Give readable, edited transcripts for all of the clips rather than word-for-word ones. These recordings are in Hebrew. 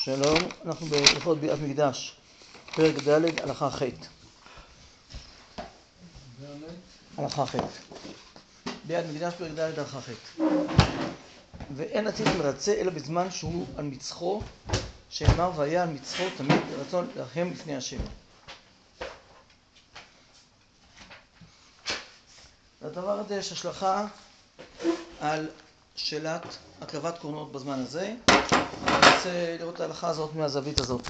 שלום, אנחנו בהלכות ביאת מקדש, פרק ד' הלכה ח'. הלכה ח'. ביאת מקדש פרק ד' הלכה ח'. ואין עתיד מרצה אלא בזמן שהוא על מצחו, שאמר והיה על מצחו תמיד רצון לרחם לפני השם. לדבר הזה יש השלכה על שאלת הקרבת קורבנות בזמן הזה. אני רוצה לראות את ההלכה הזאת מהזווית הזאת.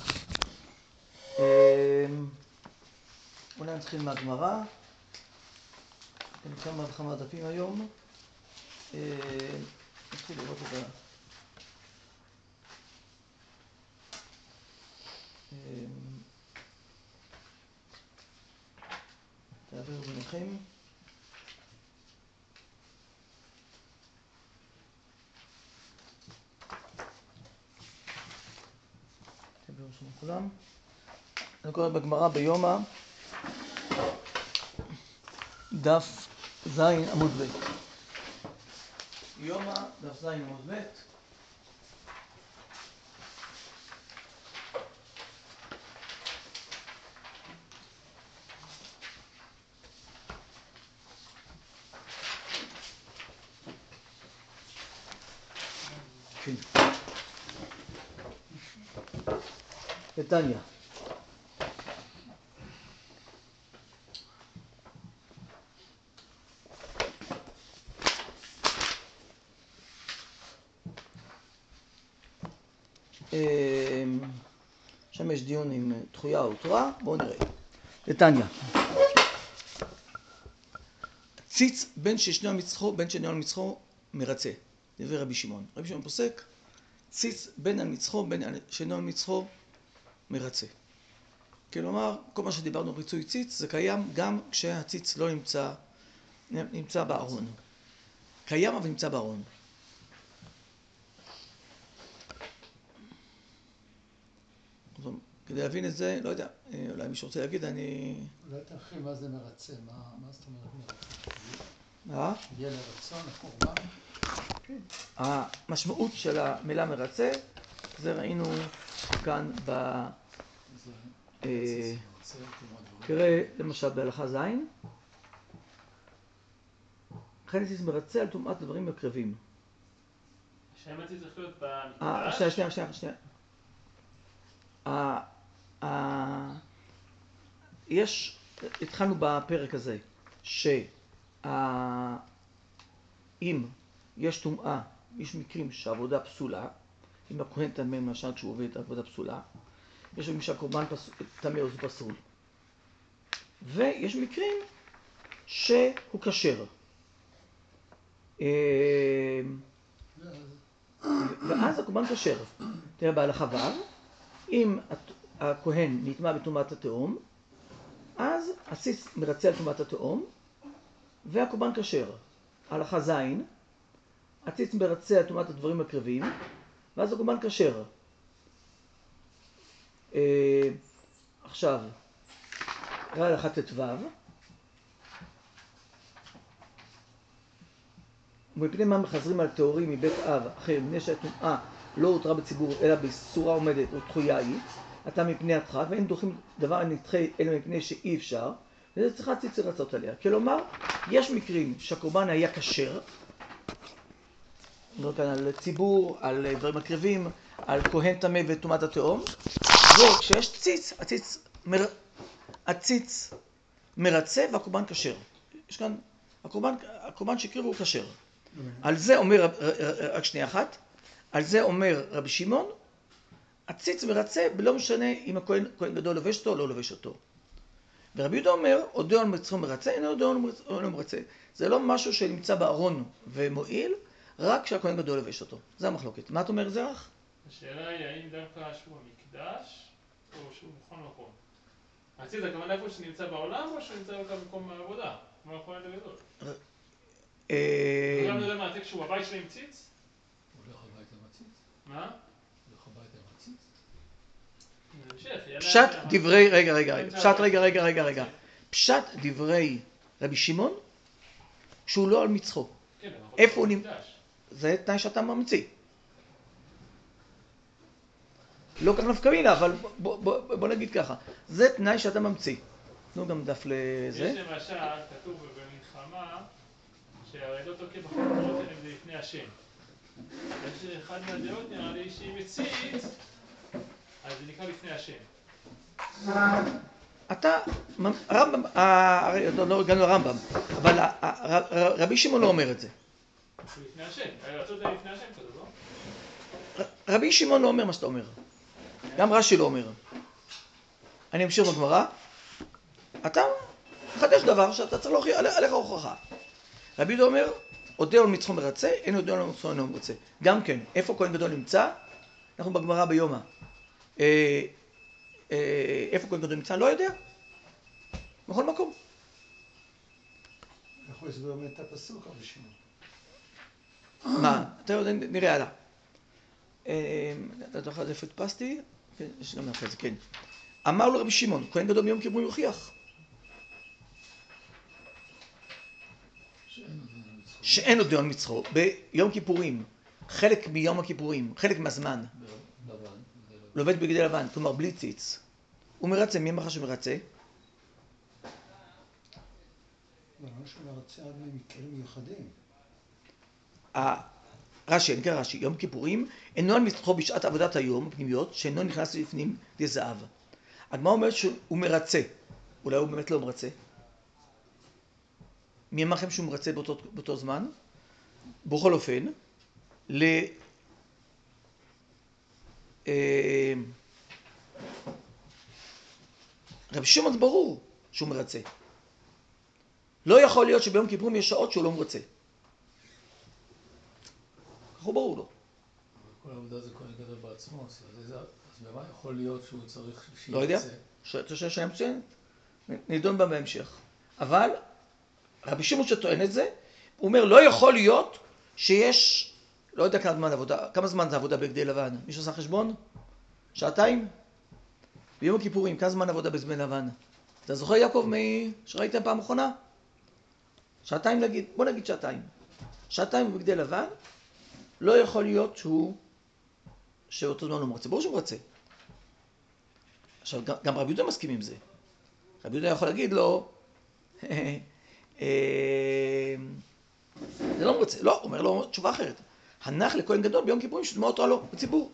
אולי נתחיל מהגמרא. כמה וכמה דפים היום. נתחיל לראות את תעבירו ביניכם. כולם. אני קורא בגמרא ביומא, דף ז' עמוד ב'. יומא, דף ז' עמוד ב'. כן. נתניה. שם יש דיון עם תחויה או תורה, בואו נראה. נתניה. ציץ בין שישנו על מצחו, בין שאינו על מצחו מרצה. דברי רבי שמעון. רבי שמעון פוסק, ציץ בין על מצחו, בין שאינו על מצחו מרצה. כלומר, כל מה שדיברנו בריצוי ציץ, זה קיים גם כשהציץ לא נמצא בארון. קיים אבל נמצא בארון. כדי להבין את זה, לא יודע, אולי מישהו רוצה להגיד, אני... אולי תרחיב מה זה מרצה, מה זאת אומרת מרצה? מה? יהיה לרצון, הקורבן? כן. המשמעות של המילה מרצה, זה ראינו כאן תראה למשל בהלכה ז', לכן הציץ מרצה על טומאת דברים הקרבים. השם הציץ צריך להיות במקדש? שנייה. התחלנו בפרק הזה, שאם יש טומאה, יש מקרים שהעבודה פסולה, אם הכהן טמא למשל כשהוא עובד עבודה פסולה, יש מקרים שהקורבן טמא או זה פסול, ויש מקרים שהוא כשר. ואז הקורבן כשר. תראה בהלכה ו', אם הכהן נטמא בטומאת התאום, אז הציץ מרצה על טומאת התאום, והקורבן כשר. הלכה ז', הציץ מרצה על טומאת הדברים הקרבים, ואז הקורבן כשר. עכשיו, קרא הלכה ט"ו, ומפני מה מחזרים על טהורים מבית אב אחר, מפני שהטומאה לא הותרה בציבור אלא בסורה עומדת או תחויה היא, אתה מפני הדחק, ואין דוחים דבר נדחה אלא מפני שאי אפשר, וזה צריכה ציץ לרצות עליה. כלומר, יש מקרים שהקורבן היה כשר, נראה כאן על ציבור, על דברים הקרבים, על כהן טמא וטומאת התאום, וכשיש ציץ, הציץ מרצה והקורבן כשר. יש כאן, הקורבן שהקריב הוא כשר. על זה אומר, רק שנייה אחת, על זה אומר רבי שמעון, הציץ מרצה בלא משנה אם הכהן גדול לובש אותו או לא לובש אותו. ורבי יהודה אומר, עודו על מצחו מרצה, אינו עודו על מרצה. זה לא משהו שנמצא בארון ומועיל, רק כשהכהן גדול לובש אותו. זה המחלוקת. מה את אומר זרח? השאלה היא האם דווקא שהוא המקדש או שהוא בכל מקום. הציץ הכוונה איפה שנמצא בעולם או שנמצא במקום העבודה? כמו הכהן הגדול. עכשיו אני יודע מה, זה כשהוא הבית שלו עם ציץ? הוא הולך הביתה עם הציץ? מה? הולך הביתה עם הציץ? פשט דברי, רגע. פשט דברי רבי שמעון, שהוא לא על מצחו. איפה הוא נמצא? זה תנאי שאתה ממציא. לא כך נפקא מינה, אבל בוא נגיד ככה, זה תנאי שאתה ממציא. תנו גם דף לזה. יש למשל, כתוב במלחמה, שהרי לא תוקף בחברות האלה זה לפני השם. יש אחד מהדעות נראה לי שהיא מצית, אז זה נקרא לפני השם. אתה, הרמב"ם, לא הגענו לרמב"ם, אבל רבי שמעון לא אומר את זה. לפני השם, רצו את זה לפני השם כזה, לא? רבי שמעון לא אומר מה שאתה אומר. גם רש"י לא אומר. אני אמשיך בגמרא. אתה מחדש דבר שאתה צריך להוכיח עליך הוכחה. רבי יהודה אומר, אודה על מצחו מרצה, אין אודה על מצחו אינו מרצה. גם כן, איפה כהן גדול נמצא? אנחנו בגמרא ביומא. איפה כהן גדול נמצא? לא יודע. בכל מקום. יכול להסביר באמת את הפסוק, רבי שמעון. מה? אתה יודע, נראה הלאה. אתה זוכר איפה הדפסתי? יש גם אחרי זה, כן. אמר לו רבי שמעון, כהן גדול ביום כיפורים יוכיח. שאין עוד דיון מצחו. ביום כיפורים, חלק מיום הכיפורים, חלק מהזמן, לובד בגדי לבן, כלומר בלי ציץ. הוא מרצה, מי אמר לך שהוא מרצה? לא שהוא מרצה עד ממקרים מיוחדים. רש"י, נקרא רש"י, יום כיפורים, אינו על מצחו בשעת עבודת היום, פנימיות, שאינו נכנס לפנים לזהב. הגמרא אומרת שהוא מרצה. אולי הוא באמת לא מרצה. מי אמר לכם שהוא מרצה באותו זמן? בכל אופן, רבי שמעון זה ברור שהוא מרצה. לא יכול להיות שביום כיפורים יש שעות שהוא לא מרצה. כך הוא ברור לו. כל העבודה זה כהן גדול בעצמו, אז במה יכול להיות שהוא צריך שירצה? לא יודע, אתה חושב שאני מצוינת? נדון בה בהמשך. אבל רבי שמעון שטוען את זה, הוא אומר לא יכול להיות שיש, לא יודע כמה זמן זה עבודה בגדי לבן. מישהו עושה חשבון? שעתיים? ביום הכיפורים, כמה זמן עבודה בגדי לבן? אתה זוכר יעקב שראיתם פעם אחרונה? שעתיים נגיד, בוא נגיד שעתיים. שעתיים בגדי לבן, לא יכול להיות שאותו זמן הוא מרצה. ברור שהוא מרצה. עכשיו, גם רבי יהודה מסכים עם זה. רבי יהודה יכול להגיד לו, זה לא מרצה. לא, הוא אומר לו תשובה אחרת. הנח לכהן גדול ביום כיפורים שתמה אותו עלו בציבור.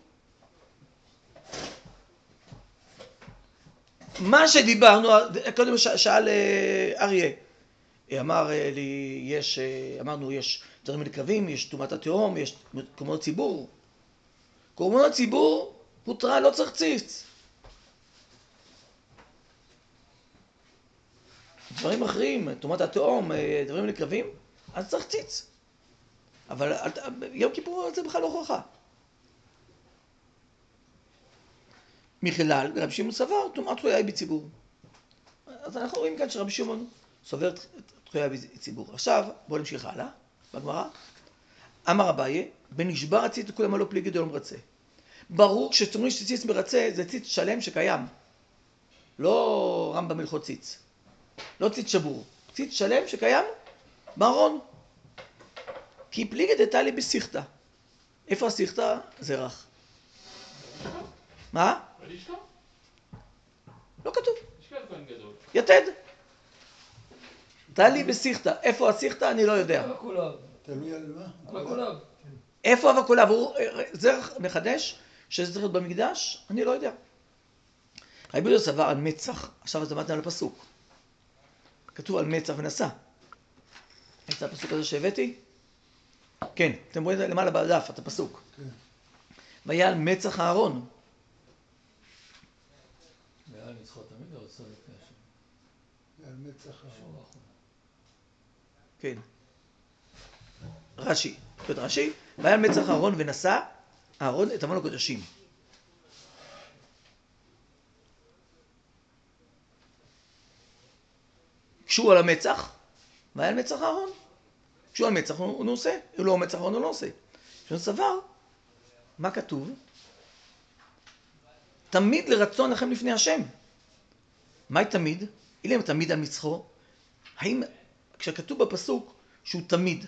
מה שדיברנו, קודם שאל אריה, אמר לי, אמרנו, יש דברים לקרבים, יש תאומת התהום, יש קורבנות ציבור. קורבנות ציבור, פוטרה, לא צריך ציץ. דברים אחרים, תאומת התהום, דברים לקרבים, אז צריך ציץ. אבל יום כיפור זה בכלל לא הוכחה. מכלל, רבי שמעון סבר, תאומת תחויה היא בציבור. אז אנחנו רואים כאן שרבי שמעון סובר תחויה בציבור. עכשיו, בואו נמשיך הלאה, בגמרא. אמר אביי, בנשבר הציץ כולם לא פליגי דלא מרצה. ברור כשאומרים שציץ מרצה, זה ציץ שלם שקיים. לא רמב"ם הלכות ציץ. לא ציץ שבור. ציץ שלם שקיים בארון. כי פליגי דתלי בשיחתא. איפה השיחתא? זרח. מה? בלשכה? לא כתוב. לשכת כהן גדול. יתד. תלי בשיחתא. איפה השיחתא? אני לא יודע. תלוי על מה? הקולב. איפה הקולב? זרח מחדש שזה צריך להיות במקדש? אני לא יודע. רבי יהודה סבר על מצח. עכשיו אז למדנו על הפסוק. כתוב על מצח ונשא. את הפסוק הזה שהבאתי? כן, אתם רואים למעלה בדף את הפסוק. כן. והיה על מצח הארון. והיה מצחו תמיד לא רצה לפני השם. על מצח הארון. כן. רש"י. רש"י, והיה על מצח הארון ונשא הארון את ארון הקודשים. כשהוא על המצח, והיה על מצח הארון. כשהוא על מצח הוא נושא, אם לא על מצח הארון הוא לא נושא. כשהוא סבר, מה כתוב? תמיד לרצון לכם לפני השם. מהי תמיד? אילם תמיד על מצחו. האם, כשכתוב בפסוק שהוא תמיד,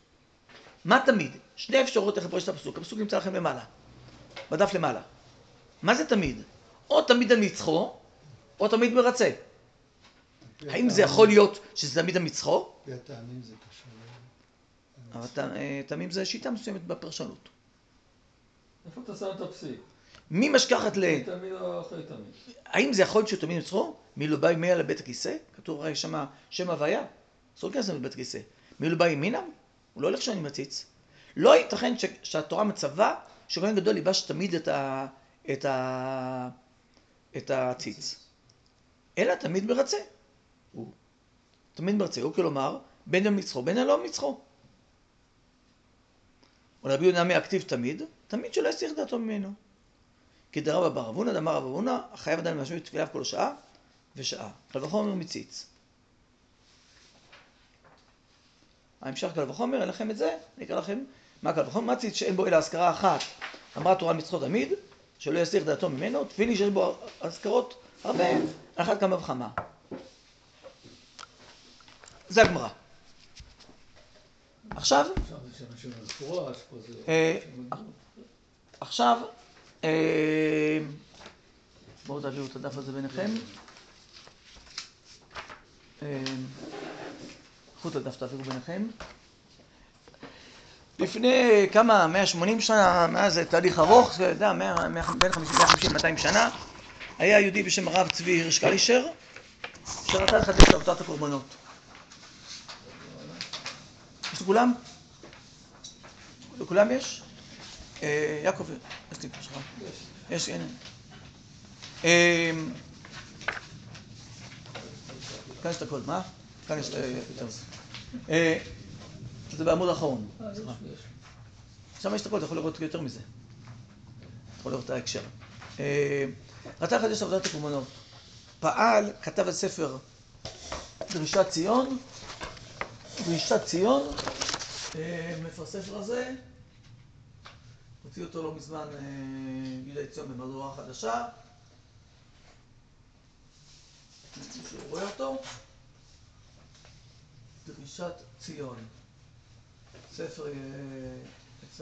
מה תמיד? שני אפשרות איך לפרש את הפסוק. הפסוק נמצא לכם למעלה, בדף למעלה. מה זה תמיד? או תמיד על מצחו, או תמיד מרצה. האם זה יכול להיות שזה תמיד על מצחו? והטעמים זה קשור. אבל תמים זה שיטה מסוימת בפרשנות. איפה אתה שם את הפסיק? מי משכחת תמיד או אחרי תמיד? האם זה יכול להיות שהוא תמיד מצחו? מי לא בא ימיה לבית הכיסא? כתוב הרי שמה שם הוויה. אסור להיכנס לבית הכיסא. מי לא בא ימינם? הוא לא הולך שאני מציץ. לא ייתכן שהתורה מצווה שכהן גדול ילבש תמיד את הציץ. אלא תמיד מרצה. הוא תמיד מרצה. הוא כלומר, בין על מצחו, בין על לא מצחו. רבי יהודה מהכתיב תמיד שלא יסיח דעתו ממנו. כי דרבא בר אבונה, דאמר רב אבונה, החייב אדם להשמיע תפילה כל שעה ושעה. קל וחומר מציץ. ההמשך קל וחומר, אין לכם את זה, אני אקרא לכם מה קל וחומר, מציץ שאין בו אלא הזכרה אחת. אמרה תורה מצחו תמיד, שלא יסיח דעתו ממנו, תפילי שיש בו הזכרות הרבה, אחת כמה וכמה. זה הגמרא. עכשיו, עכשיו, בואו תביאו את הדף הזה ביניכם. קחו את הדף, תעבירו ביניכם. לפני כמה, 180 שנה, מאז זה תהליך ארוך, זה יודע, בין 150-200 שנה, היה יהודי בשם הרב צבי הירש קלישר, שרצה לחדש את עבודת הקורבנות. יש לכולם? לכולם יש? יעקב, יש לי שלך. יש, הנה. כאן יש את הכל, מה? כאן יש את זה. זה בעמוד האחרון. שם יש את הכל, אתה יכול לראות יותר מזה. אתה יכול לראות את ההקשר. רצה לחדש את עבודת הקורבנות. פעל, כתב את ספר דרישת ציון. דרישת ציון. מאיפה הספר הזה? הוציא אותו לא מזמן יהודה ציון במהדורה חדשה. מישהו רואה אותו? דרישת ציון. ספר יצא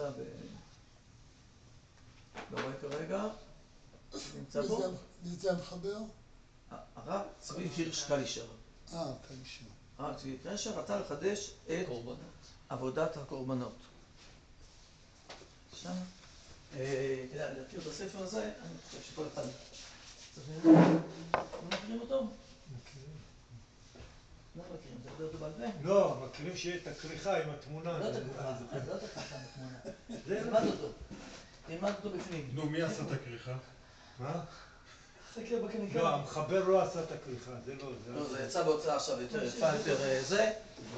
לא רואה כרגע. נמצא פה? מי זה המחבר? הרב צבי הירש קלישר. קלישר. הרב צבי קלישר רצה לחדש את עבודת הקורבנות. שם, כדאי להכיר את הספר הזה, אני חושב שכל אחד צריך לראות. לא מכירים אותו? מכירים. לא מכירים, אתה יודע אותו בעל פה? לא, מכירים שיהיה את הכריכה עם התמונה. לא את הכריכה, אז לא את הכריכה בתמונה. תלמד אותו. תלמד אותו בפנים. נו, מי עשה את הכריכה? מה? חקר בקניקה. לא, המחבר לא עשה את הכריכה, זה לא. לא, זה יצא בהוצאה עכשיו יותר יפה, יותר זה.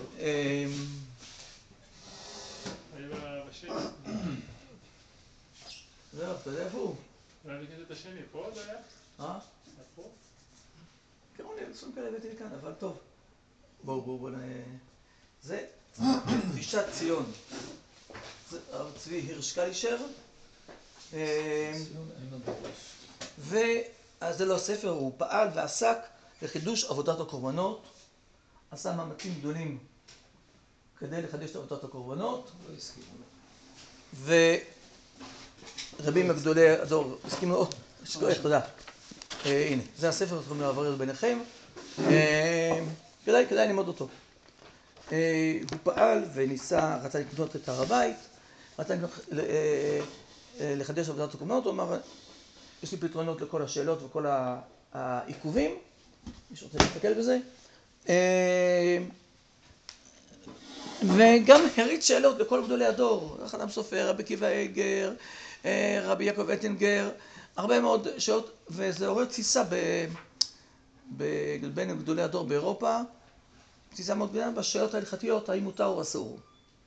בשני. זהו, אתה יודע איפה הוא? אולי נגיד את השני, פה זה היה? פה? קראו לי, סום כאלה הבאתי לי כאן, אבל טוב. בואו זה דרישת ציון. זה הרב צבי הירש קלישר. ואז זה לא ספר, הוא פעל ועסק לחידוש עבודת הקורבנות. עשה מאמצים גדולים כדי לחדש את עבודת הקורבנות. ורבים הגדולי הדור הסכימו לו, תודה. הנה, זה הספר, יכולים לעבור ביניכם. כדאי ללמוד אותו. הוא פעל וניסה, רצה לקנות את הר הבית, רצה לחדש עבודת הקורבנות, הוא אמר, יש לי פתרונות לכל השאלות וכל העיכובים, מי שרוצה להסתכל בזה. וגם הריץ שאלות לכל גדולי הדור, חנם סופר, רבי עקיבא איגר, רבי יעקב אטינגר, הרבה מאוד שאלות, וזה עורר תסיסה בין גדולי הדור באירופה, תסיסה מאוד גדולה בשאלות ההלכתיות, האם מותר או אסור.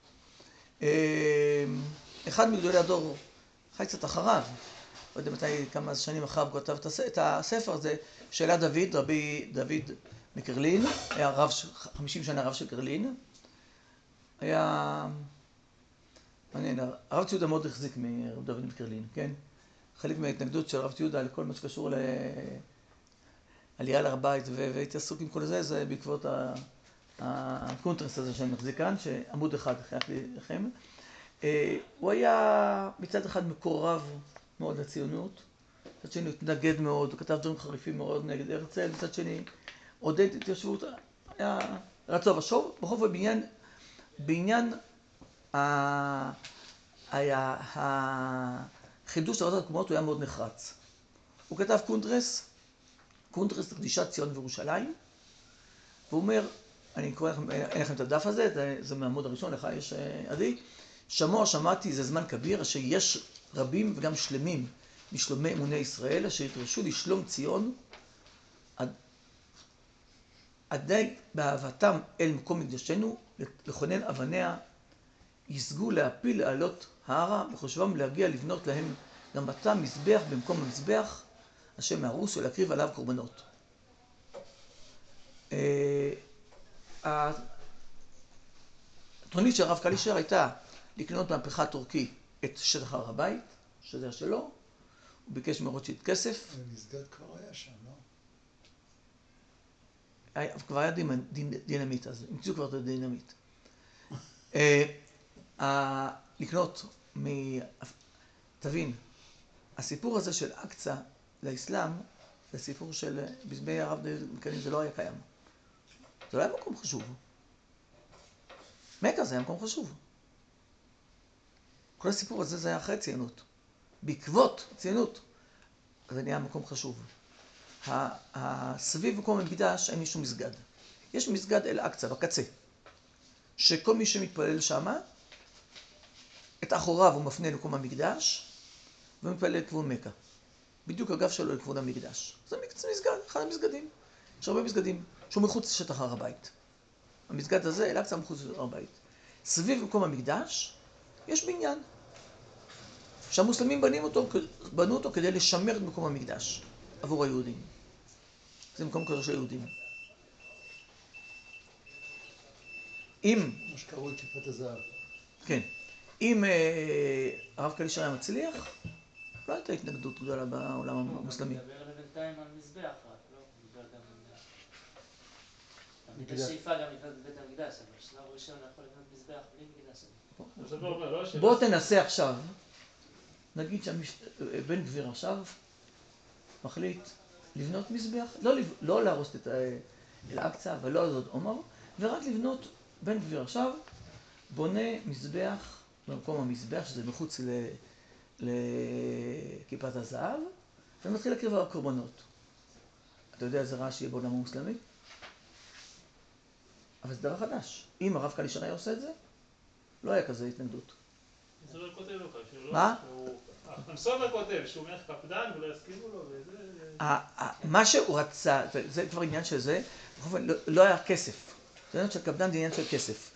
אחד מגדולי הדור חי קצת אחריו, לא יודע מתי, כמה שנים אחריו הוא כתב את הספר הזה, שאלה דוד, רבי דוד מקרלין, היה רב, 50 שנה רב של קרלין, היה מעניין, הרב ציודה מאוד החזיק מרב דוד מקרלין, כן? חלק מההתנגדות של הרב ציודה לכל מה שקשור לעלייה להר הבית והתעסוק עם כל זה, זה בעקבות הקונטרס הזה שאני מחזיק כאן, שעמוד אחד חייך לי לכם. הוא היה מצד אחד מקורב מאוד לציונות, מצד שני הוא התנגד מאוד, הוא כתב דברים חריפים מאוד נגד הרצל, מצד שני עודד התיישבות, היה רצו ושוב, בכל זאת בעניין החידוש של רצות הקומות הוא היה מאוד נחרץ. הוא כתב קונטרס לקדושת ציון וירושלים, והוא אומר, אני קורא לכם, אין לכם את הדף הזה, זה מהעמוד הראשון, לך יש עדי, שמעתי זה זמן כביר, אשר יש רבים וגם שלמים משלומי אמוני ישראל, אשר ידרשו לשלום ציון, עדי באהבתם אל מקום מקדשנו, לכונן אבניה, יסגו להפיל לעלות ההרה, בחושבם להגיע לבנות להם גם עתה מזבח במקום המזבח, השם מהרוס ולהקריב עליו קורבנות. התוכנית של הרב קלישר הייתה לקנות מהפכה טורקי את שטח הר הבית, שזה שלו, הוא ביקש מרוטשילד כסף. המסגד כבר היה שם, לא? כבר היה דינמיט, אז המציאו כבר את הדינמיט. לקנות תבין, הסיפור הזה של אקצה לאסלאם, זה סיפור של בזמני הרב מקנים, זה לא היה קיים. זה לא היה מקום חשוב. מכה זה היה מקום חשוב. כל הסיפור הזה זה היה אחרי ציונות. בעקבות ציונות, זה נהיה מקום חשוב. סביב מקום המקדש אין שום מסגד. יש מסגד אל אקצה, בקצה, שכל מי שמתפלל שמה, את אחוריו הוא מפנה למקום המקדש, ומתפלל לכיוון מכה. בדיוק הגב שלו לכיוון המקדש. זה מסגד, אחד המסגדים. יש הרבה מסגדים שהוא מחוץ לשטח הר הבית. המסגד הזה, אל אקצה מחוץ לשטח הר הבית. סביב מקום המקדש, יש בניין. שהמוסלמים בנו אותו כדי לשמר את מקום המקדש עבור היהודים. זה מקום קדוש ליהודים. אם... מה שקראו את כיפת הזהב. כן. אם הרב קלישר היה מצליח, לא הייתה התנגדות גדולה בעולם המוסלמי. הוא מדבר לבינתיים על מזבח רק, לא? מדבר גם על... יש שאיפה גם לקנות בבית המקדש, אבל בשלב ראשון יכול לקנות מזבח בלי מקדש. בוא תנסה עכשיו, נגיד שבן גביר עכשיו מחליט לבנות מזבח, לא להרוס את אל-אקצה ולא לעשות עומר, ורק לבנות, בן גביר עכשיו בונה מזבח במקום המזבח, שזה מחוץ לכיפת הזהב, ומתחיל להקריב על הקורבנות. אתה יודע איזה רעש יהיה בעולם המוסלמי? אבל זה דבר חדש. אם הרב קלישר היה עושה את זה, לא היה כזה התנגדות. זה לא כותב לו כאשר, מה? המסודר כותב שהוא מלך קפדן ולא יסכימו לו וזה... מה שהוא רצה, זה כבר עניין של זה, לא היה כסף. זה עניין של קפדן, זה עניין של כסף.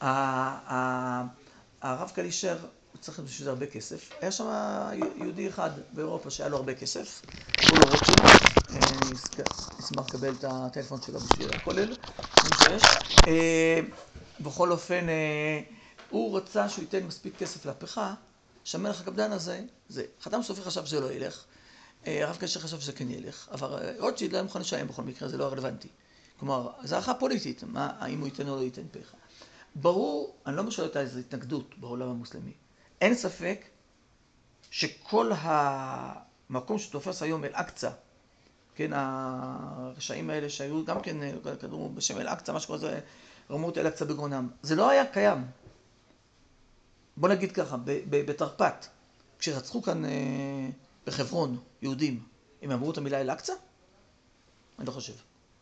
הרב קלישר, הוא צריך בשביל זה הרבה כסף. היה שם יהודי אחד באירופה שהיה לו הרבה כסף. הוא לא רוטשילד. נשמח לקבל את הטלפון שלו בשביל הכולל. בכל אופן, הוא רצה שהוא ייתן מספיק כסף להפכה, שהמלך הקפדן הזה, זה. חתם סופר חשב שזה לא ילך. הרב קלישר חשב שזה כן ילך. אבל רוטשילד לא היה מוכן לשלם בכל מקרה, זה לא רלוונטי. כלומר, זו הערכה פוליטית, האם הוא ייתן או לא ייתן פכה. ברור, אני לא משאל אותה איזו התנגדות בעולם המוסלמי. אין ספק שכל המקום שתופס היום אל-אקצה, כן, הרשעים האלה שהיו גם כן כדור בשם אל-אקצה, מה שקורה זה רמות אל-אקצה בגרונם, זה לא היה קיים. בוא נגיד ככה, בתרפ"ט, כשרצחו כאן בחברון יהודים, הם אמרו את המילה אל-אקצה? אני לא חושב.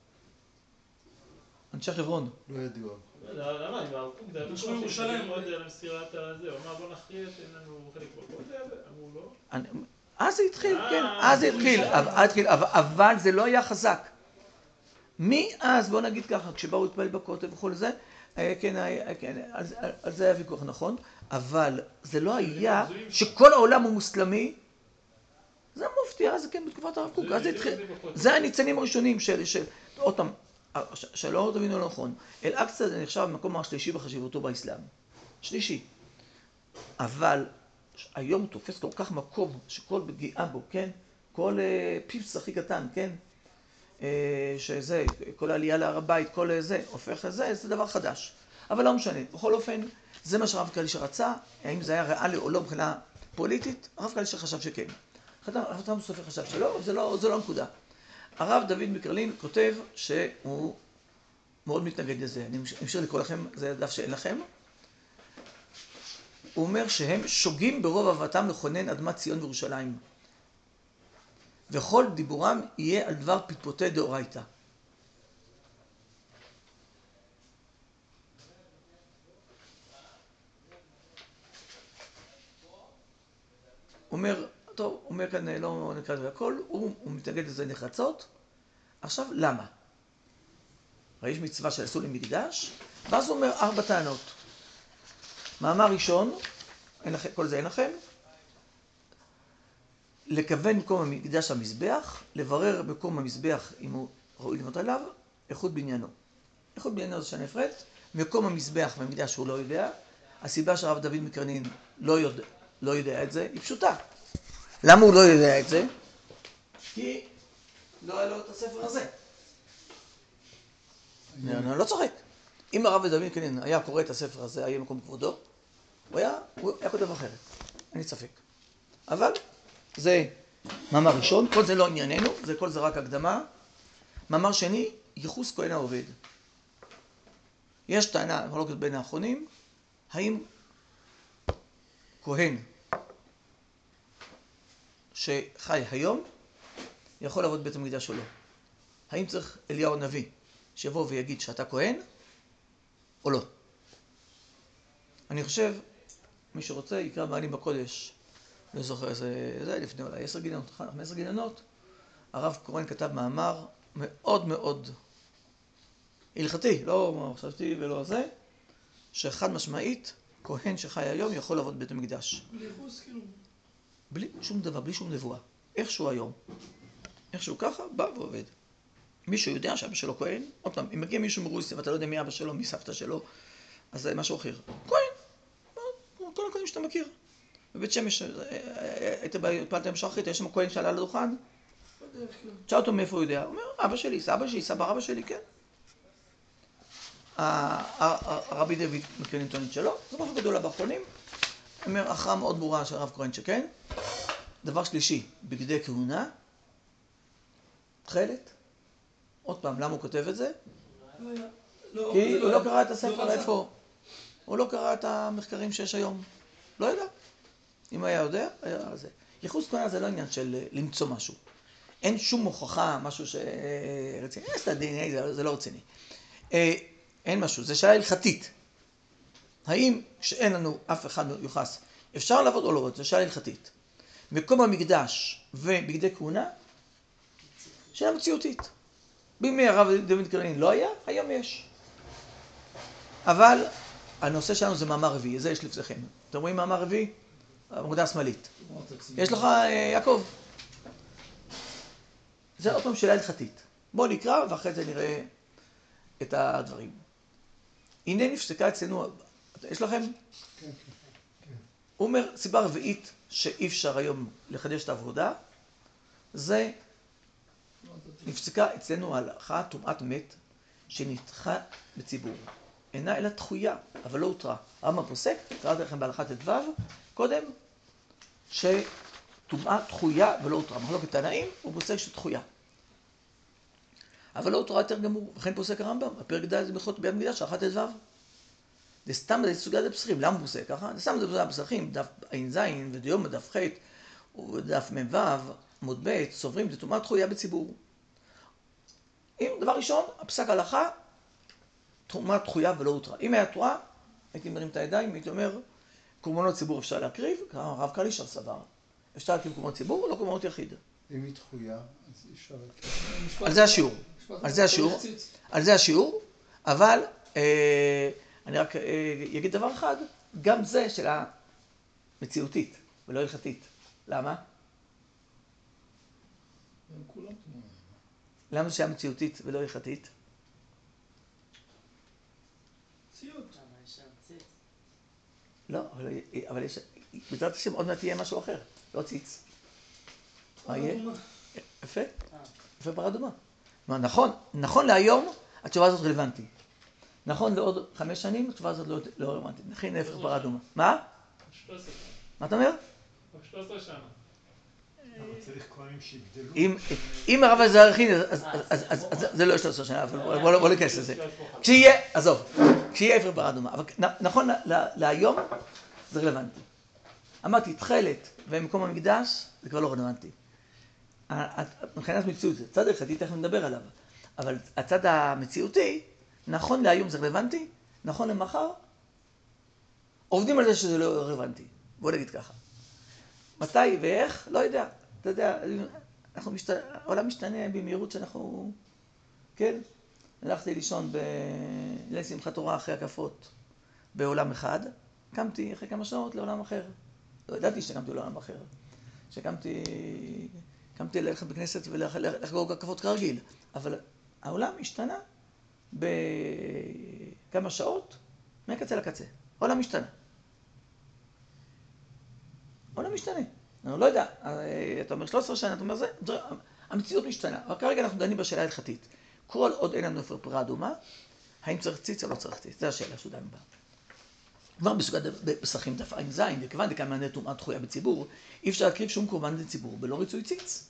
אנשי חברון. לא ידוע. למה? אם הרב קוק דאגו שהוא ירושלים מאוד על מסירת הזה, הוא אמר בוא נכריע שאין לנו חלק בכותל, אמרו לא. אז זה התחיל, כן, אז זה התחיל, אבל זה לא היה חזק. מאז, בוא נגיד ככה, כשבאו להתפלל בכותל וכל זה, כן, על זה היה ויכוח נכון, אבל זה לא היה שכל העולם הוא מוסלמי, זה מופתי, אז כן, בתקופת הרב קוק, אז זה התחיל, זה הניצנים הראשונים של, עוד פעם, שלא תבינו לא נכון, אל-אקצה זה נחשב במקום השלישי בחשיבותו באסלאם. שלישי. אבל היום הוא תופס כל כך מקום שכל פגיעה בו, כן? כל פיפס הכי קטן, כן? שזה, כל העלייה להר הבית, כל זה, הופך לזה, זה דבר חדש. אבל לא משנה. בכל אופן, זה מה שהרב קלישר רצה. האם זה היה ריאלי או לא מבחינה פוליטית? הרב קלישר חשב שכן. חתם סופר חשב שלא, אבל זו לא הנקודה. הרב דוד מקרלין כותב שהוא מאוד מתנגד לזה. אני אמשיך לקרוא לכם, זה הדף שאין לכם. הוא אומר שהם שוגים ברוב אהבתם לכונן אדמת ציון וירושלים. וכל דיבורם יהיה על דבר פטפוטי דאורייתא. אומר, טוב, הוא אומר כאן, לא נקרא לזה הכל, הוא מתנגד לזה נחרצות. עכשיו, למה? הרי יש מצווה שעשו למקדש, ואז הוא אומר 4 טענות. מאמר ראשון, כל זה אין לכם, לכוון מקום המקדש המזבח, לברר מקום המזבח אם הוא ראוי לבנות עליו, איכות בניינו. איכות בניינו זה שנה נפרדת, מקום המזבח והמקדש הוא לא יודע, הסיבה שהרב דוד מקרנין לא יודע את זה, היא פשוטה. למה הוא לא יודע את זה? כי לא היה לו את הספר הזה. אני לא צוחק. אם הרב דוד מקרנין היה קורא את הספר הזה, היה מקום כבודו, הוא היה כותב אחרת. אין לי ספק. אבל זה מאמר ראשון, כל זה לא ענייננו, כל זה רק הקדמה. מאמר שני, ייחוס כהן העובד. יש טענה, מחלוקת בין האחרונים, האם כהן שחי היום יכול לעבוד בית המקדש או לא? האם צריך אליהו הנביא שיבוא ויגיד שאתה כהן או לא? אני חושב, מי שרוצה יקרא מעלים בקודש, לא זוכר, זה לפני אולי 10 גיליונות, 15 גיליונות, הרב כהן כתב מאמר מאוד מאוד הלכתי, לא חשבתי ולא זה, שחד משמעית, כהן שחי היום יכול לעבוד בית המקדש. בלי חוס, כאילו. בלי שום דבר, בלי שום נבואה. איכשהו היום. איכשהו ככה, בא ועובד. מישהו יודע שאבא שלו כהן, עוד פעם, אם מגיע מישהו מרוסיה ואתה לא יודע מי אבא שלו, מי סבתא שלו, אז זה משהו אחר. כהן, כל הכהנים שאתה מכיר. בבית שמש, פעלתם שחרית, יש שם כהן שעלה לדוכן, תשאל אותו מאיפה הוא יודע, הוא אומר, אבא שלי, סבא שלי, סבא רבא שלי, כן. הרבי דוד מקרנין טוענת שלו, זה משהו גדולה באחרונים. אומר, הכרעה מאוד ברורה של הרב כהן שכן. דבר שלישי, בגדי כהונה, תכלת. עוד פעם, למה הוא כותב את זה? כי הוא לא קרא את הספר איפה. הוא לא קרא את המחקרים שיש היום. לא יודע. אם היה יודע, היה זה. ייחוס כהונה זה לא עניין של למצוא משהו. אין שום הוכחה, משהו שרציני. זה לא רציני. אין משהו, זה שאלה הלכתית. האם כשאין לנו אף אחד מיוחס, אפשר לעבוד או לא לעבוד? זו שאלה הלכתית. מקום המקדש ובגדי כהונה, שאלה מציאותית. בימי הרב דוד מקרלין לא היה, היום יש. אבל הנושא שלנו זה מאמר רביעי, זה יש לפניכם. אתם רואים מאמר רביעי? המוקדה השמאלית. יש לך, יעקב. זה עוד פעם שאלה הלכתית. בואו נקרא ואחרי זה נראה את הדברים. הנה נפסקה אצלנו, יש לכם? כן. הוא אומר, סיבה רביעית שאי אפשר היום לחדש את העבודה, זה נפסקה אצלנו ההלכה טומאת מת שנדחה בציבור. אינה אלא דחויה, אבל לא הותרה. הרמב"ם פוסק, קראתי לכם בהלכה ט"ו, קודם, שטומאה דחויה ולא הותרה. מחלוקת תנאים, הוא פוסק שדחויה. אבל לא הותרה יותר גמור, וכן פוסק הרמב"ם, הפרק ד' זה בהלכות בית המקדש, הלכה ט"ו. זה סתם סוגיה דפסחים, למה הוא פוסק ככה? זה סתם סוגיה דפסחים, דף ע"ז ודיום דף ח' ודף מ"ו, עמוד ב', סוברים, זה טומאה דחויה בציבור. אם דבר ראשון, הפסק הלכה, טומאה דחויה ולא הותרה. אם היה תורה, הייתי מרים את הידיים, הייתי אומר, קורבנות ציבור אפשר להקריב, הרב קלישר סבר. אפשר להקריב קורבנות ציבור, לא קורבנות יחיד. אם היא דחויה, אז אי אפשר להקריב. על זה השיעור. על זה השיעור, אבל אני רק אגיד דבר אחד, גם זה שאלה מציאותית ולא הלכתית. למה? הם כולם תמונה. למה זה שאלה מציאותית ולא הלכתית? ציוד. לא, אבל יש, בעזרת השם עוד מעט יהיה משהו אחר, לא ציץ. מה יהיה? יפה, יפה פרה אדומה. נכון להיום, התשובה הזאת רלוונטית. נכון לעוד 5 שנים, התשובה הזאת לא רלוונטית. נכין להפך פרה אדומה. מה? 13 שנה. מה אתה אומר? 13 שנה. צריך כהנים שיגדלו. אם הרב הזה ערכין, אז זה לא 13 שנה, אבל בוא ניכנס לזה. כשיהיה אפר פרה אדומה. אבל נכון להיום זה רלוונטי. אמרתי, תכלת ומקום המקדש זה כבר לא רלוונטי. מבחינת מציאות, זה צד הלכתי, תכף נדבר עליו. אבל הצד המציאותי, נכון להיום זה רלוונטי, נכון למחר, עובדים על זה שזה לא רלוונטי. בוא נגיד ככה. מתי ואיך? לא יודע. אתה יודע, העולם משתנה במהירות שאנחנו... כן? הלכתי לישון בליל שמחת תורה אחרי הקפות בעולם אחד, קמתי אחרי כמה שעות לעולם אחר. לא ידעתי שקמתי לעולם אחר. קמתי ללכת בכנסת ולחגוג הקפות כרגיל. אבל העולם השתנה בכמה שעות מהקצה לקצה. העולם משתנה. העולם משתנה. אני לא יודע, אתה אומר 13 שנה, אתה אומר זה, המציאות משתנה. אבל כרגע אנחנו דנים בשאלה ההלכתית. כל עוד אין לנו אפר פרה אדומה, האם צריך ציץ או לא צריך ציץ? זו השאלה שדנו בה. כבר בסוגת פסחים דף ע"ז, וכיוון דקיימא טומאה דחויה בציבור, אי אפשר להקריב שום קורבן לציבור בלא ריצוי ציץ.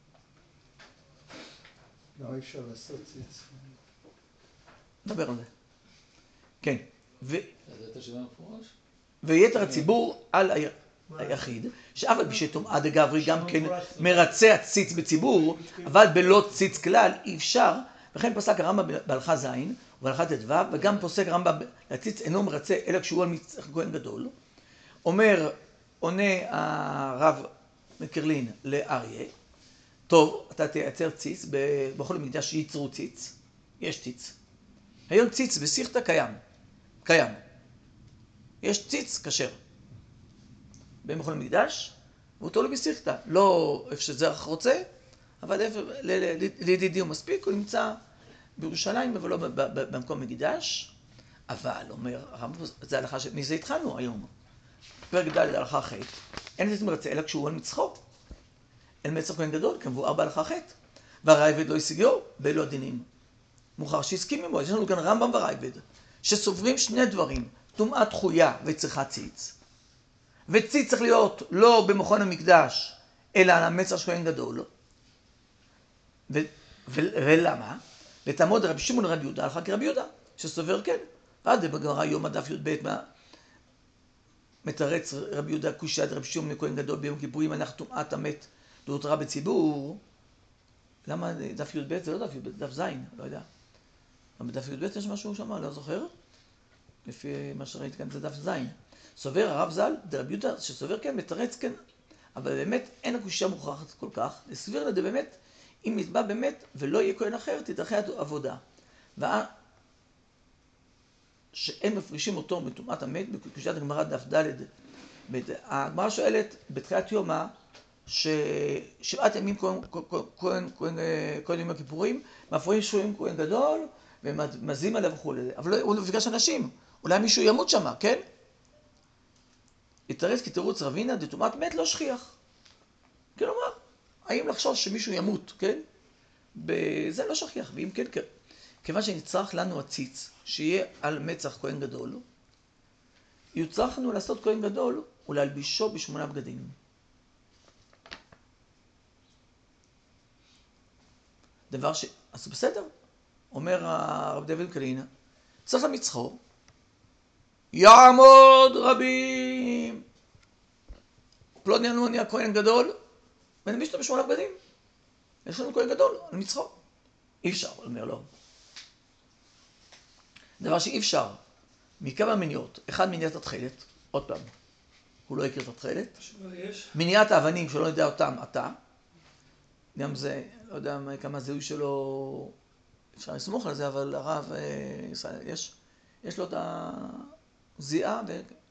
לא, אי אפשר לעשות ציץ. נדבר על זה. כן. אז את השאלה מפורש? ויתר הציבור על היחיד, שאף על פי שטומאה דגברי גם כן מרצה הציץ בציבור, אבל בלא ציץ כלל אי אפשר, וכן פסק הרמב"ם בהלכה ז' ובהלכה ט"ו, וגם פוסק הרמב"ם הציץ אינו מרצה אלא כשהוא על מצח כהן גדול. עונה הרב מקרלין לאריה, טוב, אתה תייצר ציץ, בכל המקדש ייצרו ציץ, יש ציץ. היום ציץ בסיכתא קיים. יש ציץ כשר. במכון המקדש, והוא תולה בסיכתא. לא איפה שזרח רוצה, אבל לידידי הוא מספיק, הוא נמצא בירושלים, אבל לא במקום המקדש. אבל, אומר הרמב"ם, זה הלכה מזה התחלנו היום. פרק ד' הלכה ח', אין זה מרצה אלא כשהוא על מצחו. אל מצח כהן גדול, כמבואר בהלכה ח', והרייבד לא השיגו, באלו הדינים. מוכר שהסכים עמו, יש לנו כאן רמב"ם ורייבד, שסוברים שני דברים, טומאה דחויה וצריכת ציץ. וציץ צריך להיות לא במכון המקדש, אלא על המצח של כהן גדול. ולמה? ותעמוד רבי שמעון רבי יהודה, הלכה כרבי יהודה, שסובר כן. עד בגמרא יום הדף י"ב מתרץ רבי יהודה קושיית רבי שמעון כהן גדול ביום כיפורים, אנחנו טומאת המת להותרה בציבור. למה דף י"ב? זה לא דף י"ב, דף ז', לא יודע. אבל בדף י"ב יש משהו שם, לא זוכר? לפי מה שראיתי כאן זה דף ז'. סובר הרב ז"ל, דרבי יהודה, שסובר כן, מתרץ כן, אבל באמת אין הקושייה מוכרחת כל כך. לסביר לזה באמת, אם נתבע באמת ולא יהיה כהן אחר, תדחה עבודה. שאין מפרישים אותו מטומאת המת, בקושיית הגמרא דף ד'. הגמרא שואלת בתחילת יומא, ששבעת ימים כהן יום הכיפורים, מפרישים שועים כהן גדול, ומזים עליו וכו'. אבל הוא לא מפגש אנשים, אולי מישהו ימות שמה, כן? יתרץ כי תירוץ רבינה, דטומאת מת לא שכיח. כלומר, האם לחשוש שמישהו ימות, כן? זה לא שכיח, ואם כן, כיוון שנצטרך לנו הציץ, שיהיה על מצח כהן גדול, יוצרכנו לעשות כהן גדול ולהלבישו ב8 בגדים. דבר אז בסדר, אומר הרב דוד קלינה, צריך למצחו, יעמוד רבים, פלוני אלמוני הכהן גדול, ונלביש אותו ב8 בגדים. יש לנו כהן גדול, על מצחו. אי אפשר, אומר לו. דבר שאי אפשר, מכמה מניעות. אחד, מניעת התכלת, עוד פעם, הוא לא הכיר את התכלת. מניעת האבנים שלא יודע אותם, אתה. גם זה, לא יודע כמה זיהוי שלו, אפשר לסמוך על זה, אבל הרב ישראל, יש לו את הזיעה,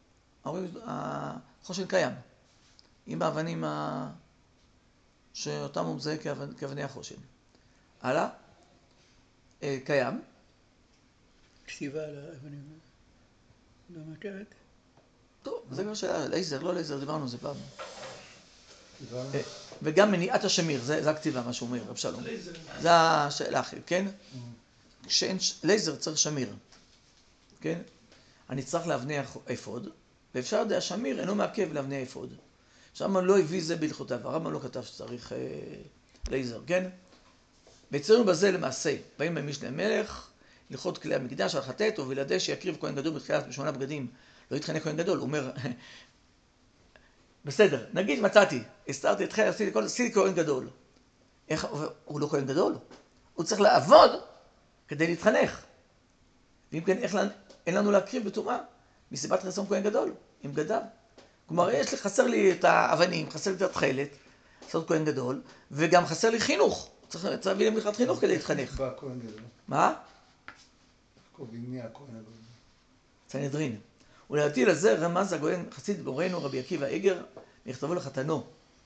והחושן קיים. עם האבנים שאותם הוא מזהה כאבני החושן. הלאה, קיים. כתיבה על האבנים, לא מכרת? טוב, זה כבר שאלה, לייזר, לא לייזר, דיברנו על זה פעם. וגם מניעת השמיר, זה הכתיבה, מה שהוא אומר, רב שלום. זה השאלה אחרת, כן? כשאין לייזר צריך שמיר, כן? אני צריך לאבני אפוד, ואפשר לדעת, השמיר אינו מעכב לאבני אפוד. שהרמב"ם לא הביא זה בהלכותיו, הרמב"ם לא כתב שצריך להיזהר, כן? והצטיינו בזה למעשה, באים למשנה מלך, הלכות כלי המקדש על חטאת, ובלעדי שיקריב כהן גדול בתחילת ב8 בגדים, לא יתחנך כהן גדול, הוא אומר, בסדר, נגיד מצאתי, הסתרתי אתכם, עשיתי כהן גדול. איך, הוא לא כהן גדול, הוא צריך לעבוד כדי להתחנך. ואם כן, אין לנו להקריב בטומאה, מסיבת חסרון כהן גדול, עם בגדיו. כלומר, חסר לי את האבנים, חסר לי את התכלת, לעשות כהן גדול, וגם חסר לי חינוך. צריך להביא להם בכלל חינוך כדי להתחנך. בא כהן גדול. מה? קובעים מי הכהן הגדול. סנהדרין. ולדעתי לזה רמז הגויין חסיד מורנו רבי עקיבא איגר, נכתבו לחתנו.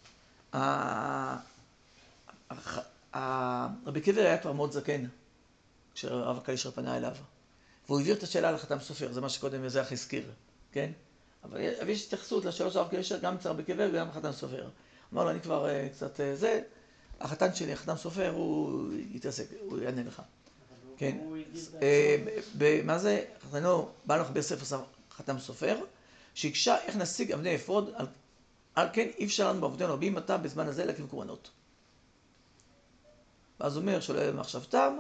רבי עקיבא היה כבר מאוד זקן, כשרב הקלישר פנה אליו. והוא העביר את השאלה לחתם סופר, זה מה שקודם יזרח הזכיר, כן? אבל יש התייחסות לשאלות של רב הקלישר גם אצל רבי עקיבא וגם לחתם סופר. אמר לו, אני כבר קצת זה, החתן שלי, החתם סופר, הוא יתעסק, הוא יענה לך. כן, מה זה? חתנו, בא לך בספר חתם סופר, שהקשה איך נשיג אבני אפוד, על כן אי אפשר לנו בעבודנו רבים מתה בזמן הזה להקריב קורבנות. ואז הוא אומר שלא יהיה במחשבתם,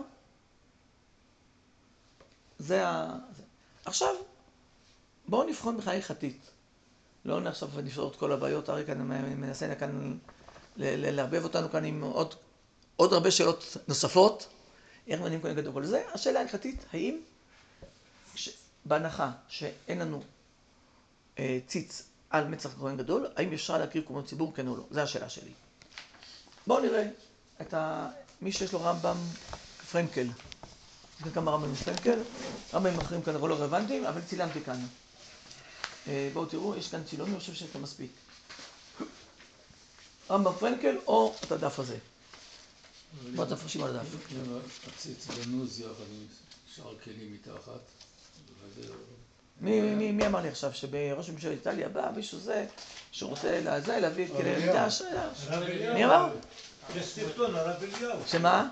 עכשיו, בואו נבחון בכלל הלכתית. לא עכשיו נפתור את כל הבעיות, הרי כאן מנסה כאן לערבב אותנו כאן עם עוד הרבה שאלות נוספות. איך מנים כהן גדול כל זה? השאלה ההלכתית, האם בהנחה שאין לנו ציץ על מצח כהן גדול, האם אפשר להקריב קורבנות ציבור כן או לא? זו השאלה שלי. בואו נראה את מי שיש לו רמב"ם פרנקל. יש כאן כמה רמב"מים פרנקל, רמב"מים אחרים כאן לא רלוונטיים, אבל צילמתי כאן. בואו תראו, יש כאן צילומים, אני חושב שיש כאן מספיק. רמב"ם פרנקל או את הדף הזה. בואו תפרשים על הדף. הציץ גנוז יחד עם שאר כלים מתחת. מי אמר לי עכשיו שבראש ממשלת איטליה בא מישהו זה שרוצה להביא את כלי המקדש? מי אמר? יש סרטון, הרב אליהו. שמה?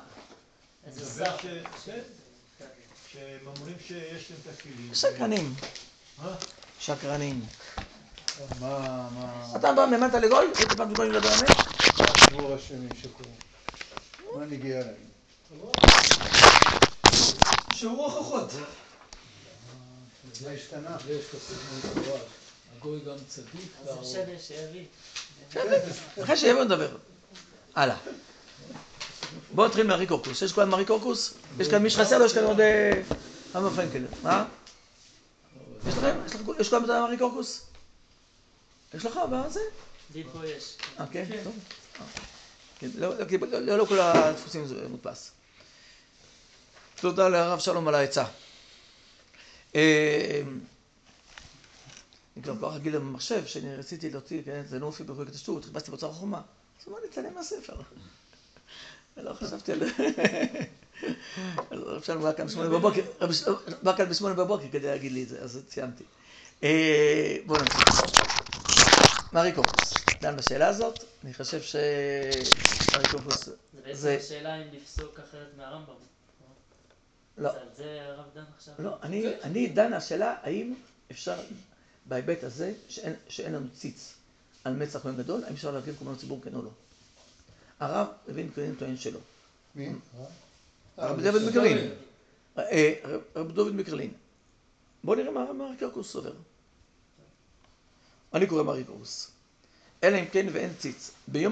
שהם אומרים שיש להם את הכלים. שקרנים. שקרנים. מה אתה בא ממנת לגול? הייתי פעם שגולים לדבר אמת? הסיפור השני שקורה? מה נגיע להם? שהוא הוכחות. זה השתנה. יש כסף מפורש. הגוי גם צדיק. אז זה משנה שיביא. אחרי שיבוא נדבר. הלאה. בואו נתחיל מארי קורקוס. יש כאן מארי קורקוס? יש כאן מי שחסר לו? יש כאן עוד רמב"ם פרנקל. מה? יש לכם? יש כאן מארי קורקוס? יש לך? מה זה? לי פה יש. כן? טוב. לא כל הדפוסים זה מודפס. תודה לרב שלום על העצה. אני כבר כל כך רגיל במחשב שאני רציתי להוציא, זה לא מופיע בפרויקט התשתות, חיפשתי באוצר החומה. אז אמרתי, צלם מהספר. לא חשבתי על... רב שלום בא כאן ב8 בבוקר כדי להגיד לי את זה, אז ציינתי. בואו נמשיך. מארי קורקוס. דן בשאלה הזאת, אני חושב מארי קורקוס זה בעצם השאלה אם לפסוק אחרת מהרמב"ם. לא. על זה הרב דן עכשיו? לא, אני דן השאלה האם אפשר בהיבט הזה שאין לנו ציץ על מצח כהן גדול, האם אפשר להקריב קורבנות ציבור כן או לא. הרב לוין מקרלין טוען שלא. מי? הרב דוד מקרלין. הרב דוד מקרלין. בואו נראה מה מארי קורקוס סובר. אני קורא מארי קורקוס. אלא אם כן ואין ציץ. ביום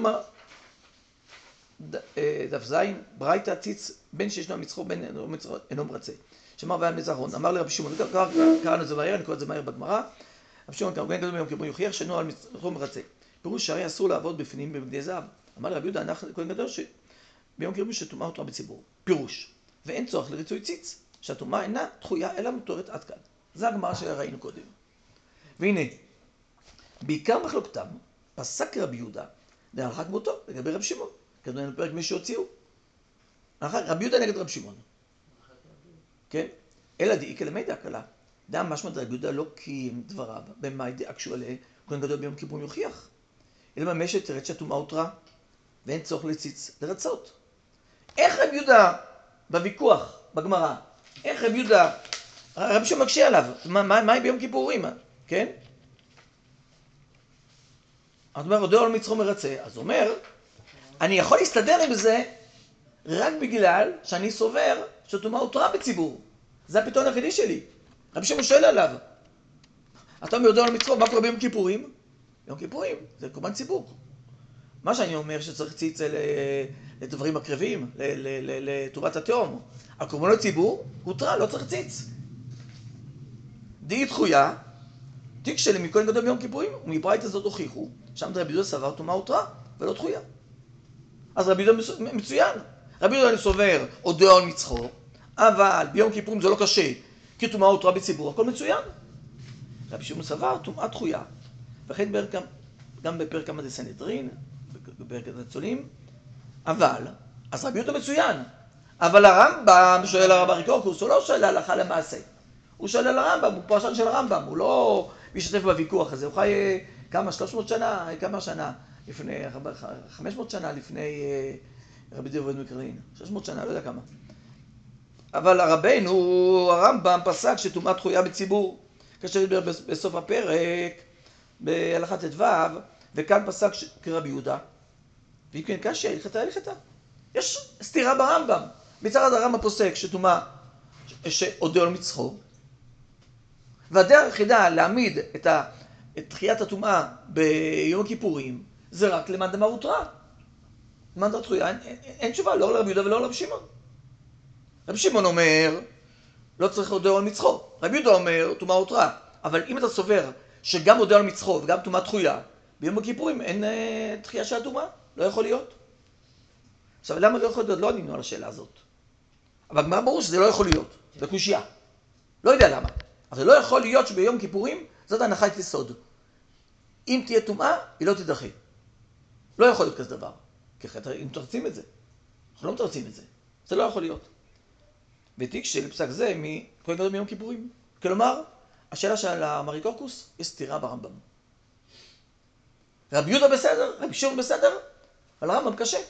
דף זין, ברייתא ציץ בין שישנו המצחו בין אינו מרצה. שאמר והיה מצחון. אמר לרבי שמעון, קראנו את זה מהר, אני קורא את זה מהר בגמרא. רבי שמעון כהן גדול ביום כיפור יוכיח שאינו על מצחו מרצה. פירוש שהרי אסור לעבוד בפנים בבגדי זהב. אמר לרבי יהודה, אנחנו כהן גדול שביום כיפור שטומאה אותו בציבור. פירוש. ואין צורך לריצוי ציץ, שהטומאה אינה דחויה אלא מותרת עד כאן. זה הגמרא שראינו קודם. והנה, בעיקר מחלוקתם, פסק רבי יהודה, להלכה כמותו, לגבי רבי שמעון. כדונו בפרק מי שהוציאו. רבי יהודה נגד רבי שמעון. כן? אלא דאיקא למידע הקלה. דע משמע דרבי יהודה לא קיים דבריו, במאי דאקשו עליה, כהן גדול ביום כיפור יוכיח. אלא ממש תראה שהטומאה הותרה, ואין צורך לציץ לרצות. איך רבי יהודה בוויכוח, בגמרא, איך רבי יהודה, רבי שמעון מקשה עליו, מה ביום כיפורים, כן? אתה אומר, הודו על מצחו מרצה. אז הוא אומר, אני יכול להסתדר עם זה רק בגלל שאני סובר שטומאה הותרה בציבור. זה הפתרון היחידי שלי. רבי שמעון שואל עליו. אתה אומר, הודו על מצחו, מה קורה ביום כיפורים? יום כיפורים זה קורבן ציבור. מה שאני אומר שצריך ציץ לדברים הקרבים, לטובת התהום. הקורבנות ציבור הותרה, לא צריך ציץ. דהי דחויה, תיק שלי מכהן גדול ביום כיפורים, ומברייתא זאת הוכיחו, שם רבי יהודה סבר טומאה הותרה ולא דחויה. אז רבי יהודה מצוין. רבי יהודה אני סובר הודו על מצחו, אבל ביום כיפורים זה לא קשה, כי טומאה הותרה בציבור, הכל מצוין. רבי שמעון סבר טומאה דחויה. וכן גם בפרק כמה דסנהדרין, בפרק הניצולים, אבל, אז רבי יהודה מצוין, אבל הרמב"ם שואל הרב אריקורקוס, הוא לא שואל להלכה למעשה, הוא שואל על הרמב"ם, הוא פרשן של הרמב"ם, הוא לא משתתף בוויכוח הזה, הוא חי כמה, 300 שנה, כמה שנה, לפני, 500 שנה לפני רבי דוד מקרלין, 600 שנה, לא יודע כמה. אבל הרבנו, הרמב"ם פסק שטומאה דחויה בציבור, כאשר דיבר בסוף הפרק, בהלכת ט"ו, וכאן פסק כרבי יהודה, ואם כן קשה, הלכתה. יש סתירה ברמב"ם. מצד הרמב"ם פוסק שטומאה, שהודו על מצחו, והדרך היחידה להעמיד את תחיית הטומאה ביום הכיפורים, זה רק למאן דאמר הותרה. למאן דאמר דחויה, אין תשובה, לא לרבי יהודה ולא לרבי שמעון. רבי שמעון אומר, לא צריך הודו על מצחו. רבי יהודה אומר, טומאה הותרה. אבל אם אתה סובר שגם הודו על מצחו וגם טומאה דחויה, ביום הכיפורים אין תחייה של הטומאה, לא יכול להיות. עכשיו, למה לא יכול להיות? לא ענינו על השאלה הזאת. אבל מה ברור שזה לא יכול להיות? זה קושיה. לא יודע למה. אבל זה לא יכול להיות שביום כיפורים זאת הנחת יסוד. אם תהיה טומאה, היא לא תדחה. לא יכול להיות כזה דבר. כי אחרת אם מתרצים את זה. אנחנו לא מתרצים את זה. זה לא יכול להיות. ותיק של פסק זה מכהן גדול מיום כיפורים. כלומר, השאלה של המריקורקוס היא סתירה ברמב"ם. רבי יהודה בסדר, רבי שמעון בסדר, אבל הרמב"ם קשה.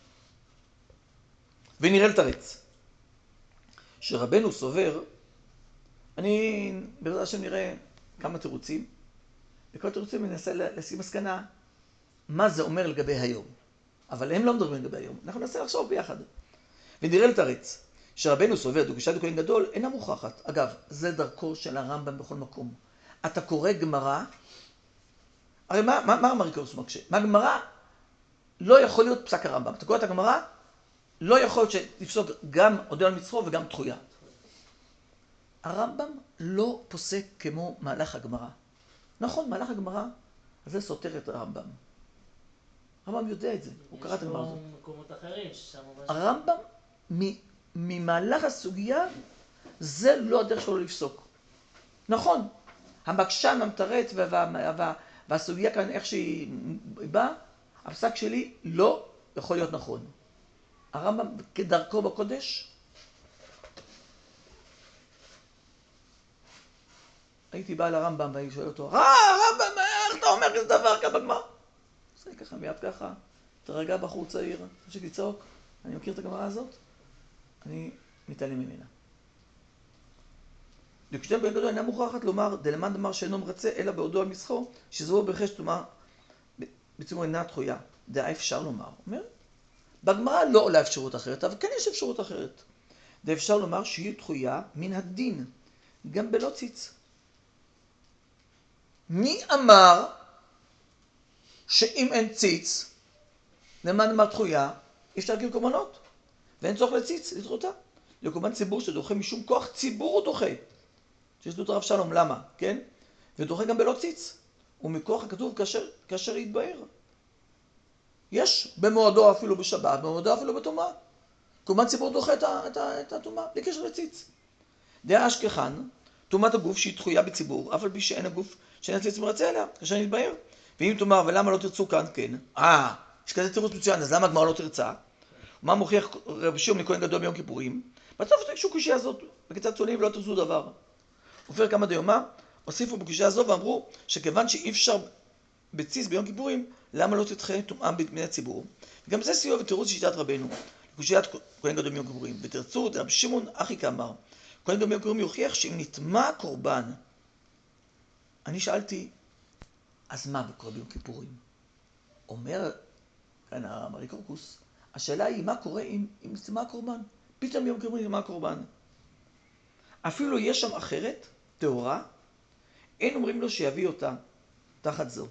ונראה לתרץ. שרבנו סובר, אני בעזרת השם נראה כמה תירוצים, וכל תירוצים ננסה להשיג מסקנה מה זה אומר לגבי היום. אבל הם לא מדברים לגבי היום, אנחנו ננסה לחשוב ביחד. ונראה לתרץ. שרבנו סובר, דוגשת כהן גדול, אינה מוכחת. אגב, זה דרכו של הרמב"ם בכל מקום. אתה קורא גמרא, הרי מה המריקורקוס מקשה? מהגמרא לא יכול להיות פסק הרמב"ם. אתה קורא את הגמרא, לא יכול להיות שתפסוק גם הודו על מצחו וגם דחויה. הרמב"ם לא פוסק כמו מהלך הגמרא. נכון, מהלך הגמרא, זה סותר את הרמב"ם. הרמב"ם יודע את זה, הוא קרא את הגמרא הזאת. יש פה מקומות אחרים ששם ממש... הרמב"ם ממהלך הסוגיה, זה לא הדרך שלו לפסוק. נכון, המקשן, המתרץ והסוגיה כאן איך שהיא באה, הפסק שלי לא יכול להיות נכון. הרמב"ם כדרכו בקודש, הייתי בא לרמב"ם והייתי שואל אותו, הרמב"ם, איך אתה אומר איזה דבר ככה בגמרא? זה ככה, מיד ככה, תרגע בחור צעיר, תמשיך לצעוק, אני מכיר את הגמרא הזאת, אני מתעלם ממנה. דוקשתם כהן גדול אינה מוכרחת לומר, דלמאן דאמר שאינו מרצה, אלא בהודו על מצחו, שזו ברכש טומאה בציבור אינה דחויה. דעה אפשר לומר. אומר, בגמרא לא עולה אפשרות אחרת, אבל כן יש אפשרות אחרת. דעה אפשר לומר שהיא דחויה מן הדין, גם בלא ציץ. מי אמר שאם אין ציץ, למאן דאמר דחויה, אי אפשר להקים קורבנות, ואין צורך לציץ, לדחותה. לקורבן ציבור שדוחה משום כוח ציבור הוא דוחה. שיש דעות הרב שלום, למה? כן? ודוחה גם בלא ציץ. ומכוח הכתוב כאשר יתבהר. יש במועדו אפילו בשבת, במועדו אפילו בטומאה. קורבן ציבור דוחה את הטומאה, בלי קשר לציץ. דעה אשכחן, טומאת הגוף שהיא דחויה בציבור, אף על פי שאין הגוף שאין הציץ מרצה אליה, כאשר יתבהר. ואם תאמר, ולמה לא תרצו כאן? כן. יש כזה תירוץ מצוין, אז למה הגמרא לא תרצה? מה מוכיח רבי שמעון לכהן גדול ביום כיפורים? בסוף תקשו קושיה הזאת, בקצת צולים ולא תרצו דבר. עופר כמה דיומא, הוסיפו בקושיה הזו ואמרו שכיוון שאי אפשר בציץ ביום כיפורים, למה לא תדחה טומאה מן הציבור? וגם זה סיוע ותירוץ שיטת רבנו, לקושיית כהן גדול ביום כיפורים. ותרצו, רבי שמעון אחי כאמר, כהן גדול ביום כיפורים יוכיח שאם נטמא קורבן, אני שאלתי, אז מה בקורה ביום כיפורים? אומר כאן המריקורקוס, השאלה היא מה קורה אם זה מה הקורבן? פתאום יום כיפורים זה מה הקורבן? אפילו יש שם אחרת, טהורה, אין אומרים לו שיביא אותה תחת זו.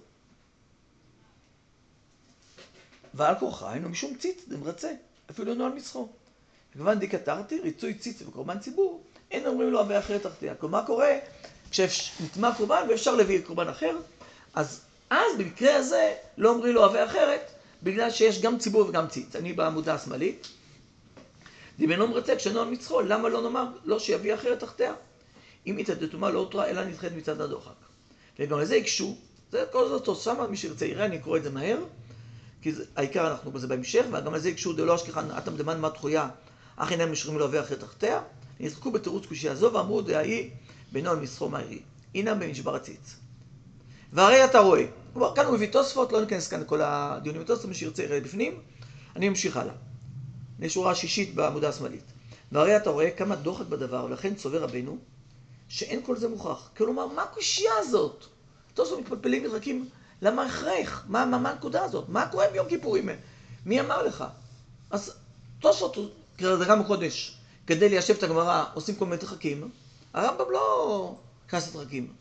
ועל כורחה אינו משום ציץ דמרצה, אפילו נועל מצחו. כיוון דקתרתי, ריצוי ציץ וקורבן ציבור, אין אומרים לו הביא אחרת תחתיה. כלומר, מה קורה כשנטמע קורבן ואפשר להביא קורבן אחר, אז במקרה הזה לא אומרים לו הביא אחרת, בגלל שיש גם ציבור וגם ציץ. אני בעמודה השמאלית. דיבנו מרצה, כשנועל מצחו, למה לא נאמר לא שיביא אחרת תחתיה? אם התעדתומה לא הותרה, אלא נדחית מצד הדוחק. וגם לזה יקשו, זה כל זאת תוסמה, מי שירצה יראה, אני אקרוא את זה מהר, כי העיקר אנחנו בזה בהמשך, וגם לזה יקשו דלא אשכחן אתם דמן מה תחויה, אך אינם משרים לו אחרת תחתיה, נזרקו בתירוץ קושיה זו ואמרו דהאי בנועל מצחו מהירי, אינם במשבר הציץ. והרי אתה רואה, כאן הוא מביא תוספות, לא ניכנס כאן לכל הדיונים בתוספות, מי שירצה יראה בפנים, אני ממשיך הלאה. לשורה שישית בעמודה השמאלית. והרי אתה רואה כמה דוחק בדבר, ולכן צובר רבנו, שאין כל זה מוכח. כלומר, מה הקושיה הזאת? תוספות מתפלפלים מתרקים, למה הכרח? מה הנקודה הזאת? מה קורה ביום כיפורים? מי אמר לך? אז תוספות, כדרגם הקודש, כדי ליישב את הגמרא, עושים כל מיני תרחקים. הרמב"ם לא כנס לתרחקים.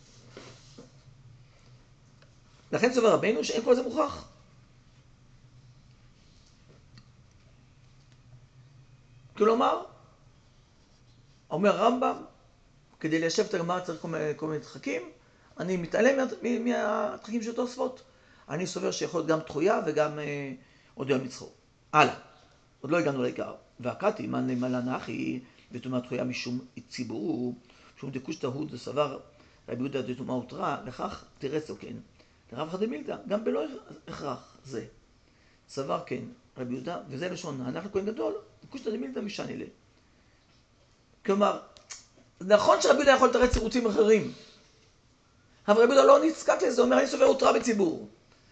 לכן צובר רבנו שאין כל זה מוכח. כלומר, אומר הרמב"ם, כדי ליישב את הגמרא צריך כל מיני תרחקים, אני מתעלם מהתרחקים של תוספות. אני סובר שיכול להיות גם תחויה וגם עוד יום מצחו. הלאה, עוד לא הגענו לעיקר. והקראתי, מה נאמלה נחי, ותאמר תחויה משום ציבור, משום דקוש תהוד וסבר רבי יהודה דתומה הותרה, לכך תרץ או כן. לרב חד דמילתא, גם בלא הכרח זה. סבר כן, רבי יהודה, וזה לשון, אנחנו כהן גדול, דקוש דמילתא משני לה. כלומר, נכון שרבי יהודה יכול לתרץ צירוצים אחרים, אבל רבי יהודה לא נזקק לזה, אומר, אני סובר הותרה בציבור.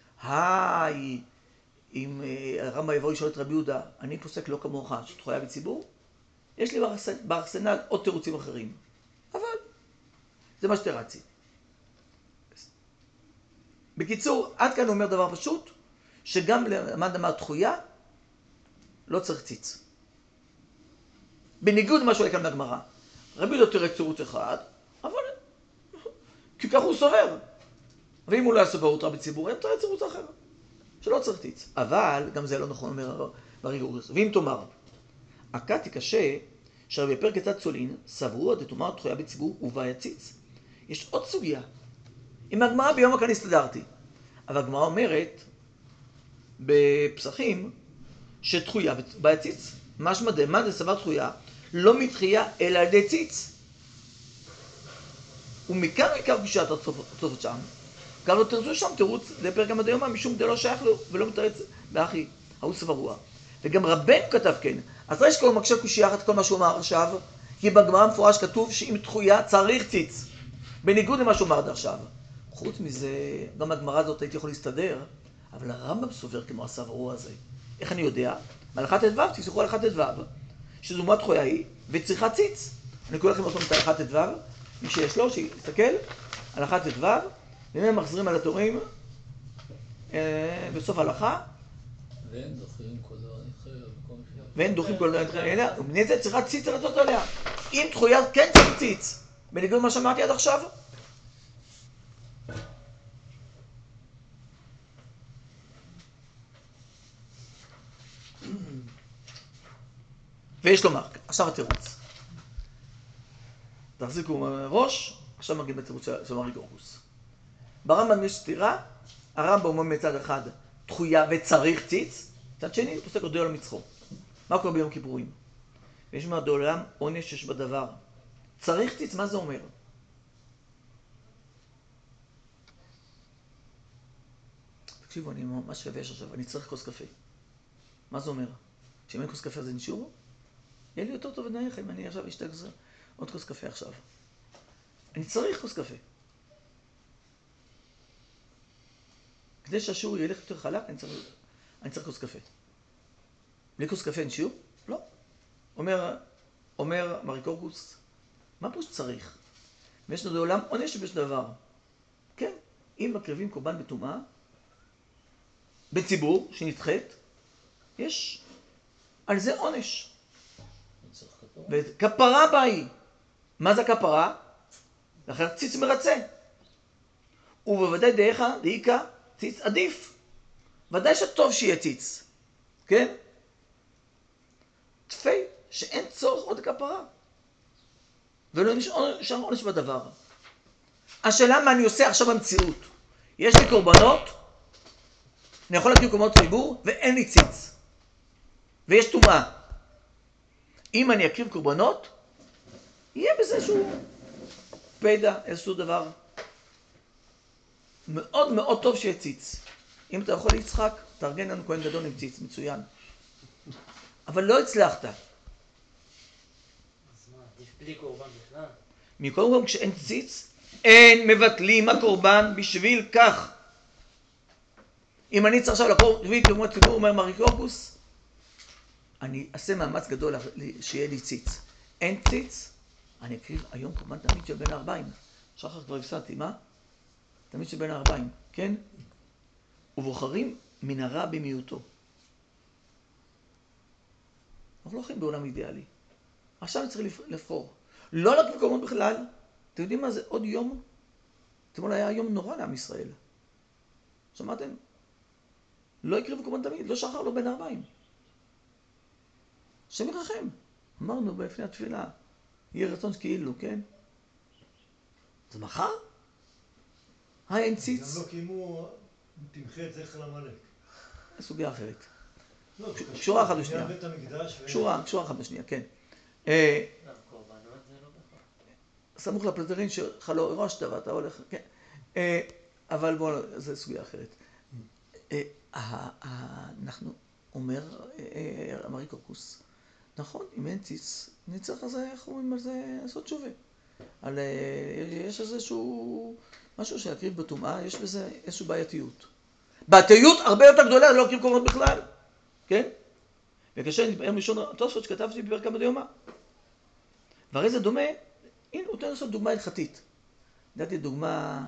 אם הרמב"ם יבוא לשאול את רבי יהודה, אני פוסק לא כמוך, שתחויה בציבור, יש לי בארסנל עוד תירוצים אחרים. אבל זה מה שתרצתי. בקיצור, עד כאן הוא אומר דבר פשוט, שגם למד אמר תחויה, לא צריך ציץ. בניגוד למה שעולה כאן מהגמרא. רבי יהודה תראה צירוץ אחד, אבל כי כך הוא סובר. ואם הוא לא היה סובר הותרה בציבור, אין תראה צירוץ אחר. שלא צריך ציץ. אבל גם זה לא נכון, אומר בריגורס. ואם תאמר, הקאתי קשה, שרבי פרק כצד צולין, סברו עד תאמר תחויה בציבור ובא יציץ. יש עוד סוגיה. עם הגמרא ביום הכאן הסתדרתי. אבל הגמרא אומרת, בפסחים, שתחויה ביציץ. משמע דמא דסבר תחויה, לא מתחייה אלא על ידי ציץ. ומכאן הוא עיקר קושת התוספות שם. גם לא תרצו שם תירוץ לפרק גם עד היומה, משום דלא שייך לו, ולא מתרץ באחי, ההוא סברוע. וגם רבנו כתב כן. אז יש כל מקשה קושיה אחת כל מה שהוא אמר עכשיו, כי בגמרא מפורש כתוב שאם תחויה צריך ציץ. בניגוד למה שהוא אמר עד עכשיו. חוץ מזה, גם הגמרא הזאת הייתי יכול להסתדר, אבל הרמב"ם סובר כמו הסברוע הזה. איך אני יודע? בהלכת ט"ו, תסתכלו על הלכת ט"ו, שזו מה תחויה היא, וצריכה ציץ. אני קורא לכם אותו מהלכת ט"ו, מי שיש לו, שיסתכל, הלכת ט"ו, והם מחזירים על התורים בסוף ההלכה. ואין דוחים כל דבר נדחה, ואין דוחים כל דבר נדחה אליה, ובני זה צריכה ציץ לרצות עליה. אם תחויה כן צריך ציץ, בניגוד למה שאמרתי עד עכשיו. ויש לומר, עכשיו התירוץ. תחזיקו ראש, עכשיו מגיעים בתירוץ של מריגורקוס. ברמב"ם יש סתירה, הרמב"ם אומר מצד אחד תחויה וצריך ציץ, מצד שני הוא פוסק עוד על מצחו. מה קורה ביום כיפורים? ויש אומר דעולם עונש יש בדבר. צריך ציץ, מה זה אומר? תקשיבו, אני ממש יבש עכשיו, אני צריך כוס קפה. מה זה אומר? שאם אין כוס קפה זה נשאור? יהיה לי יותר טוב ונעיך אם אני עכשיו אשתק עוד כוס קפה עכשיו. אני צריך כוס קפה. כדי שהשיעור ילך יותר חלק, אני צריך כוס קפה. בלי כוס קפה אין שיעור? לא. אומר מריקורקוס, מה פה שצריך? ויש לנו לעולם עונש שבש דבר. כן, אם מקריבים קורבן בטומאה, בציבור שנדחית, יש על זה עונש. וכפרה בה היא. מה זה כפרה? לאחר ציץ מרצה. ובוודאי דאיכא ציץ עדיף. ודאי שטוב שיהיה ציץ. כן? תפי שאין צורך עוד כפרה. ולא נשאר עונש בדבר. השאלה מה אני עושה עכשיו במציאות. יש לי קורבנות, אני יכול להקריב קורבנות ציבור, ואין לי ציץ. ויש טומאה. אם אני אקריב קורבנות, יהיה בזה איזשהו פדע, איזשהו דבר. מאוד מאוד טוב שיהיה ציץ. אם אתה יכול ליצחק, תארגן לנו כהן גדול עם ציץ, מצוין. אבל לא הצלחת. אז מה, עדיף בלי קורבן בכלל? מכל מקום, כשאין ציץ, אין מבטלים הקורבן בשביל כך. אם אני צריך עכשיו לקרוא בשביל קורבנות ציבור, אומר מריקורקוס, אני אעשה מאמץ גדול שיהיה לי ציץ. אין ציץ, אני אקריב היום קורבן תמיד של בין 40. שחר כבר הפסדתי, מה? תמיד של בין 40, כן? ובוחרים מן הרע במיעוטו. אנחנו לא חיים בעולם אידיאלי. עכשיו אני צריך לבחור. לא להקריב קורבנות בכלל. אתם יודעים מה זה? עוד יום? אתמול היה יום נורא לעם ישראל. שמעתם? לא הקריבו קורבן תמיד, לא שחר, לא בין 40. השם ירחם. אמרנו בפני התפילה, יהיה רצון כאילו, כן? זה מחר? אין ציץ. גם לא קיימו, תמחה את זכר עמלק. סוגיה אחרת. לא, קשורה אחת בשנייה. בית המקדש קשורה אחת בשנייה, כן. קורבנות זה לא בכלל. סמוך לפלטרין שלך לא ראשת ואתה הולך, כן. אבל בואו, זו סוגיה אחרת. אנחנו אומר, מריקורקוס, נכון, אם אין ציץ, נצטרך לזה, איך אומרים על זה, לעשות תשובה. יש איזשהו משהו להקריב בטומאה, יש בזה איזושהי בעייתיות. בעייתיות הרבה יותר גדולה, לא להקריב קורבנות בכלל, כן? וכאשר נתבהר ראשון התוספות שכתבתי בפרק כמה דיומא. והרי זה דומה, הנה, הוא נותן לעשות דוגמה הלכתית. נתתי דוגמה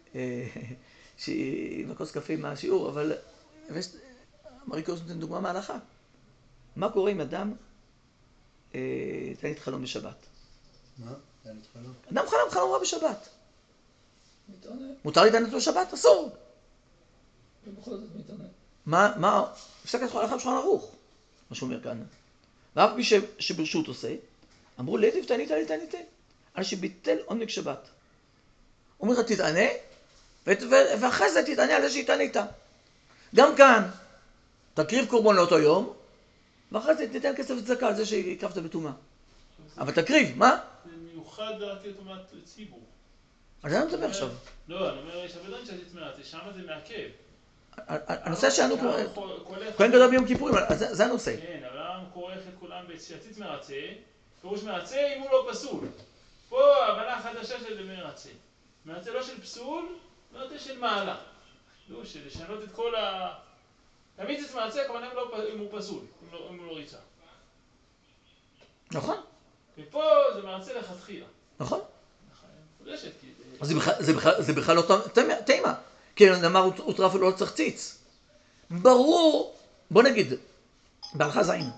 שהיא עם הכוס קפה מהשיעור, אבל מריקורקוס נותן דוגמה מההלכה. מה קורה אם אדם תענית חלום בשבת? מה? תענית חלום? אדם חלום רע בשבת. מתעונן. מותר להתענית בשבת? אסור. ובכל זאת מתעונן. מה? הפסק את הלכה בשולחן ערוך, מה שאומר כאן. ואף מי שברשות עושה, אמרו ליטיב תענית לי תעניתה, על שביטל עונג שבת. אומר לך תתענה, ואחרי זה תתענה על זה שהתענית. גם כאן, תקריב קורבן לאותו יום, ואחרי זה תיתן כסף וצדקה על זה שהקרבת בטומאה. אבל תקריב, מה? זה מיוחד להקריב טומאת ציבור. על זה אני מדבר עכשיו. לא, אני אומר, יש הרבה דברים שעשית מעט, שם זה מעכב. הנושא שלנו כהן גדול ביום כיפורים, זה הנושא. כן, אבל העם כורך את כולם בציצית מרצה, פירוש מרצה אם הוא לא פסול. פה הבנה חדשה של מרצה. מרצה לא של פסול, מרצה של מעלה. לא, של לשנות את כל ה... תמיד זה מרצה, כמובן אם הוא פסול, אם הוא לא ריצה. נכון. ופה זה מרצה לכתחילה. נכון. חודשת, כי... זה בכלל לא תימה. כי נאמר הוא טרף ולא צריך ציץ. ברור, בוא נגיד, בהלכה זין.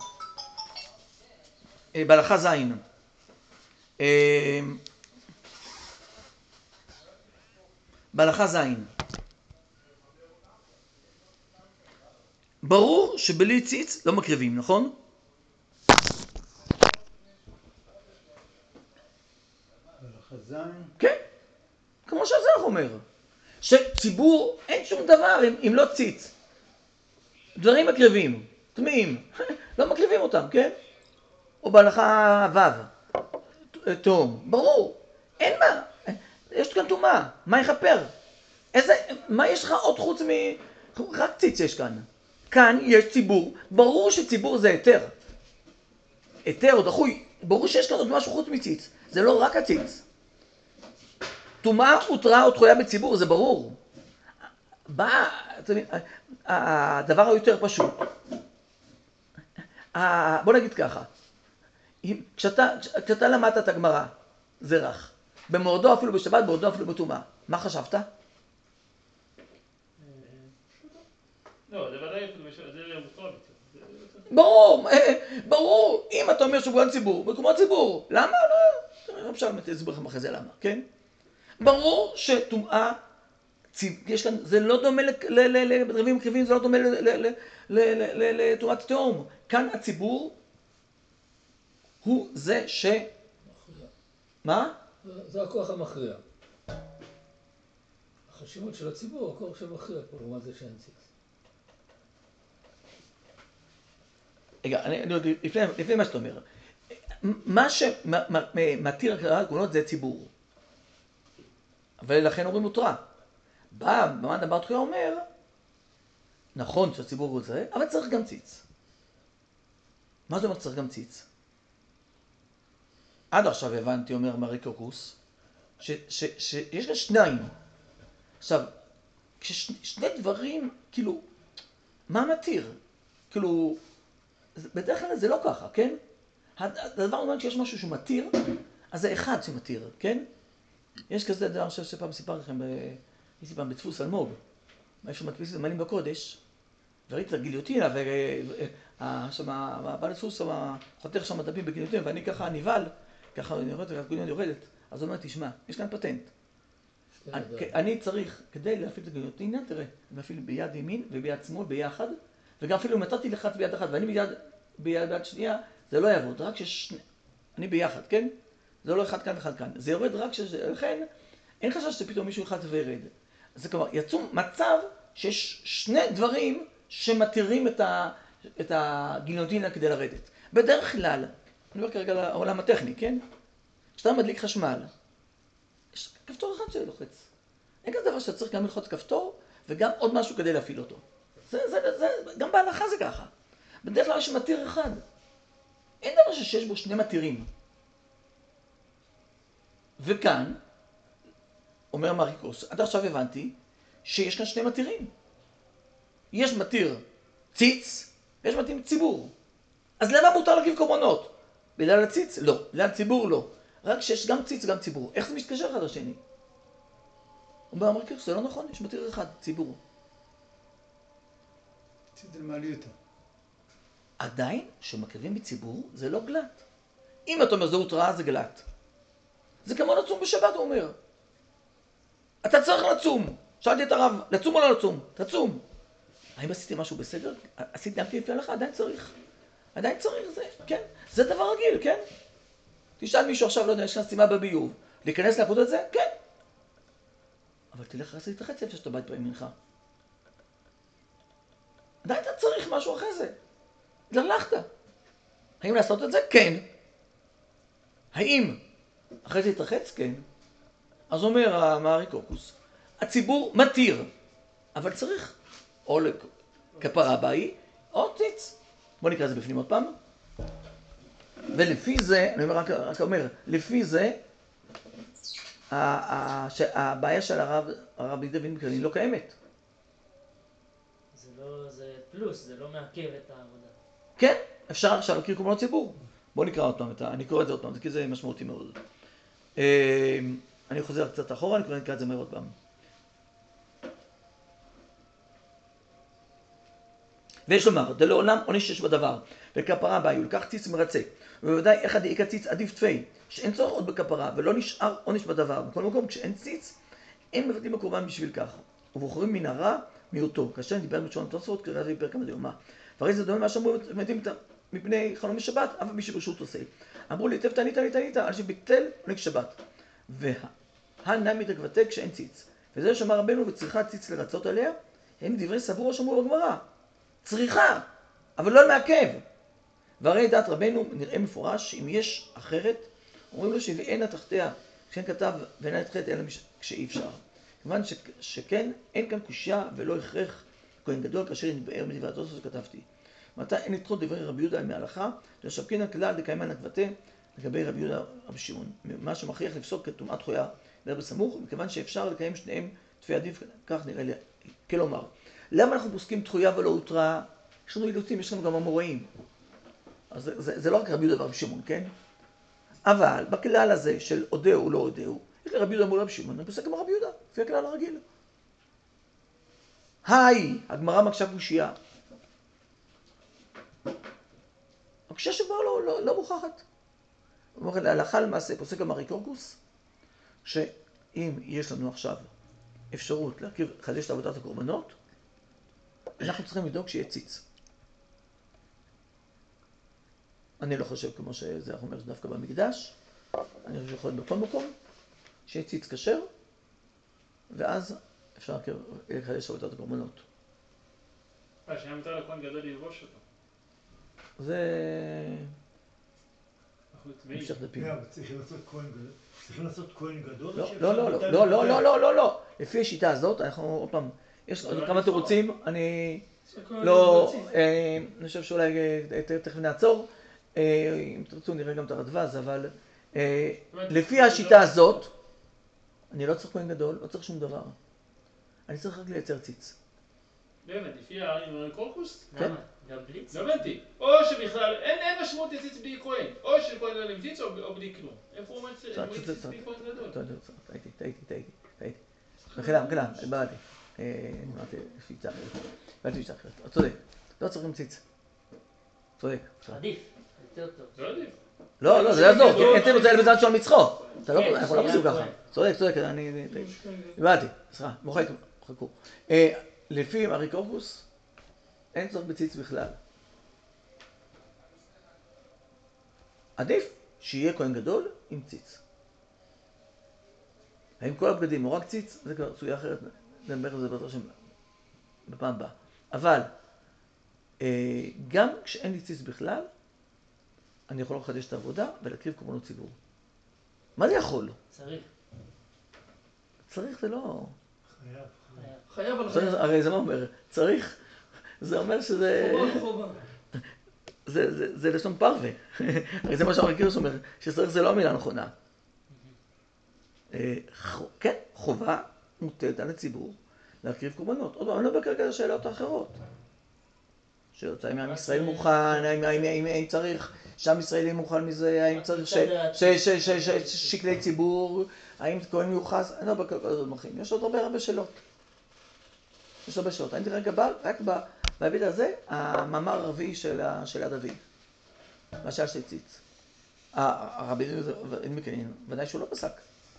בהלכה זין. בהלכה זין. ברור שבלי ציץ לא מקריבים, נכון? החזן. כן, כמו שהזרח אומר, שציבור אין שום דבר אם לא ציץ. דברים מקריבים, טמאים, לא מקריבים אותם, כן? או בהלכה ו', תום, ברור, אין מה, יש כאן טומאה, מה יכפר? מה יש לך עוד חוץ רק ציץ יש כאן. כאן יש ציבור, ברור שציבור זה היתר. היתר או דחוי, ברור שיש כאן עוד משהו חוץ מציץ, זה לא רק הציץ. טומאה הותרה או דחויה בציבור, זה ברור. הדבר היותר פשוט. בוא נגיד ככה, כשאתה למדת את הגמרא, זרח, במורדו אפילו בשבת, במורדו אפילו בטומאה, מה חשבת? לא, זה ודאי, זה אוטומט. ברור, ברור. אם אתה אומר שמקומות ציבור, מקומות ציבור. למה? לא. אפשר להסביר לכם אחרי זה למה, כן? ברור שטומאה, יש כאן, זה לא דומה לרבים מקריבים, זה לא דומה לטומאת תהום. כאן הציבור הוא זה ש... מכריע. מה? זה הכוח המכריע. החשיבות של הציבור, הכוח שמכריע פה, לעומת זה שאין ציץ. רגע, לפני מה שאתה אומר, מה שמתיר הקראת כהונות זה ציבור. ולכן אומרים מותרה. בא, במעמד בר תחויה אומר, נכון שהציבור הוא זה, אבל צריך גם ציץ. מה זה אומר צריך גם ציץ? עד עכשיו הבנתי, אומר מרי קוקוס, שיש לה שניים. עכשיו, כששני דברים, כאילו, מה מתיר? כאילו, בדרך כלל זה לא ככה, כן? הדבר אומר שיש משהו שהוא מתיר, אז זה אחד שמתיר, כן? יש כזה דבר שפעם סיפר לכם, הייתי פעם בדפוס אלמוג, איפה מדפיס זמנים בקודש, וראיתי את הגיליוטינה, והבעל הדפוס חותך שם דפים בגיליוטינה, ואני ככה נבהל, ככה אני רואה את הגיליוטינה יורדת, אז הוא אומר, תשמע, יש כאן פטנט. אני צריך, כדי להפעיל את הגיליוטינה, תראה, אני מפעיל ביד ימין וביד שמאל ביחד, וגם אפילו נתתי לך ביד אחת, ואני ביד שנייה, זה לא יעבוד, רק אני ביחד, כן? זה לא אחד כאן ואחד כאן. זה יורד רק לכן, אין חשש שפתאום מישהו אחד וירד. זה כלומר, יצאו מצב שיש שני דברים שמתירים את הגיליוטינה כדי לרדת. בדרך כלל, אני אומר כרגע לעולם הטכני, כן? כשאתה מדליק חשמל, יש כפתור אחד שלוחץ. אין כזה דבר שאתה צריך גם ללחוץ כפתור, וגם עוד משהו כדי להפעיל אותו. גם בהלכה זה ככה. בדרך כלל יש מתיר אחד. אין דבר שיש בו שני מתירים. וכאן, אומר מריקוס, עד עכשיו הבנתי שיש כאן שני מתירים. יש מתיר ציץ, ויש מתיר ציבור. אז למה מותר להקריב קורבנות? בגלל הציץ? לא. בגלל הציבור? לא. רק שיש גם ציץ וגם ציבור. איך זה מתקשר אחד לשני? אומר מריקוס, זה לא נכון, יש מתיר אחד, ציבור. ציץ זה מעליותו. עדיין, כשמקריבים בציבור, זה לא גלת. אם אתה אומר זה הותרה, זה גלת. זה כמו לצום בשבת, הוא אומר. אתה צריך לצום. שאלתי את הרב, לצום או לא לצום? תצום. האם עשיתי משהו בסדר? עשיתי גם לפי הלכה? עדיין צריך. עדיין צריך זה, כן. זה דבר רגיל, כן. תשאל מישהו עכשיו, לא יודע, יש כאן סתימה בביוב. להיכנס לעבוד את זה? כן. אבל תלך לעשות את החצי איפה שאתה בא להתפעם מנחה. עדיין אתה צריך משהו אחרי זה. ללכת. האם לעשות את זה? כן. האם אחרי זה יתרחץ? כן. אז אומר המארי קוקוס, הציבור מתיר, אבל צריך או לכפרה באי, או ציץ. בוא נקרא את זה בפנים עוד פעם. ולפי זה, אני רק אומר, לפי זה, הבעיה של הרב דוד מקרני לא קיימת. זה פלוס, זה לא מעכב את העבודה. כן, אפשר עכשיו להכיר קורבנות ציבור. בואו נקרא עוד פעם, אני קורא את זה עוד פעם, כי זה משמעותי מאוד. אני חוזר קצת אחורה, אני נקרא את זה מהר עוד פעם. ויש לומר, דלעולם עונש יש בדבר, וכפרה באי, ולקח ציץ מרצה. ובוודאי אחד דאיכא ציץ עדיף תפי, שאין צורך עוד בכפרה, ולא נשאר עונש בדבר. בכל מקום, כשאין ציץ, אין מבטלים הקורבן בשביל כך. ובוחרים מן הרע מיעוטו. כאשר דיבר בלשון התוספות, קרא זה בפרק המדיומה. והרי זה דומה מה שאמרו, מתים מפני חלום בשבת, אף מי שברשות עושה. אמרו לי, טב תענית, על שביטל עונג שבת. והנמי תגבתה כשאין ציץ. וזה שאמר רבנו, וצריכה ציץ לרצות עליה, הם דברי סבור שאמרו בגמרא. צריכה, אבל לא מעכב. והרי דעת רבנו נראה מפורש שאם יש אחרת, אומרים לו שאין תחתיה, כשאין כתב ואין התחת אלא כשאי אפשר. כמובן שכן, אין כאן קושיה ולא הכרח כהן גדול כאשר נתבאר מדברי התוספות שכתבתי. מתי אין לדחות דברי רבי יהודה מההלכה, לשבקין הכלל דקיימן הכבטה לגבי רבי יהודה רבי שמעון. מה שמכריח לפסוק כטומאת חויה דבר בסמוך, מכיוון שאפשר לקיים שניהם תפי עדיף, כך נראה לי. כלומר, למה אנחנו פוסקים תחויה ולא הותרה? יש לנו אילוצים, יש לנו גם אמוראים. אז זה לא רק רבי יהודה ורבי שמעון, כן? אבל בכלל הזה של הודהו לא הודהו, יש לרבי יהודה מול רבי שמעון, אני פוסק כמו רבי יהודה, לפי הכלל הרגיל. היי, הגמרא מקשה קושייה. הקושייה שכבר לא מוכחת. אומר, להלכה למעשה, פוסק המרי קורקוס, שאם יש לנו עכשיו אפשרות לחדש את עבודת הקורבנות, אנחנו צריכים לדאוג שיהיה ציץ. אני לא חושב כמו שזה אומר דווקא במקדש, אני חושב שיכול להיות בכל מקום, שיהיה ציץ כשר, ואז אפשר לחדש את עבודת הקורבנות. שהיה מותר לכהן גדול ללבוש אותו. זה... אנחנו צבעים. המשך דפים. צריכים לעשות כהן גדול? לא. לפי השיטה הזאת, אנחנו עוד פעם, יש עוד כמה תירוצים, אני לא, אני חושב שאולי תכף נעצור, אם תרצו נראה גם את הרדב"ז, אבל לפי השיטה הזאת, אני לא צריך כהן גדול, לא צריך שום דבר. אני צריך רק לייצר ציץ. באמת, לפי המרי קורקוס? כן. גם בלי ציץ? לא הבנתי. או שבכלל, אין משמעות לציץ בלי כהן. או שכהן גדול עם ציץ או בלי כלום. איפה הוא אומר ציץ בלי כהן גדול? טעיתי. מחילה, באתי. אמרתי, לפי צער. באתי צער. צודק. לא צריך עם ציץ. צודק. עדיף. יותר טוב. זה עדיף. לא, זה יעזור. כי אין תלו זה בזמן של מצחו. אתה לא יכול להחזיק ככה. צודק, אני... באתי. סליחה, חכו. לפי מרי קורקוס, אין צורך בציץ בכלל. עדיף שיהיה כהן גדול עם ציץ. האם כל הבגדים או רק ציץ, זה כבר סוגיה אחרת, נדבר על זה בעזרת השם בפעם הבאה. אבל גם כשאין לי ציץ בכלל, אני יכול לחדש את העבודה ולהקריב קורבנות ציבור. מה זה יכול? צריך זה לא... חייב על חייב. הרי זה מה אומר? צריך, זה אומר שזה... חובה. זה לשון פרווה. הרי זה מה שהמרי קורקוס אומר, שצריך זה לא המילה נכונה. כן, חובה מוטלת על הציבור להקריב קורבנות. עוד פעם, אני לא בא כרגע לשאלות האחרות. שיוצא אם עם ישראל מוכן, האם צריך שעם ישראל יהיה מוכן מזה, האם צריך שקלי ציבור, האם כהן מיוחס, אני לא בא כרגע לזה מוכן. יש עוד הרבה שאלות. אני רגע בא, רק בהיבט הזה, המאמר הרביעי של הדוד. משל של ציץ. הרבי מקנין, ודאי שהוא לא פסק.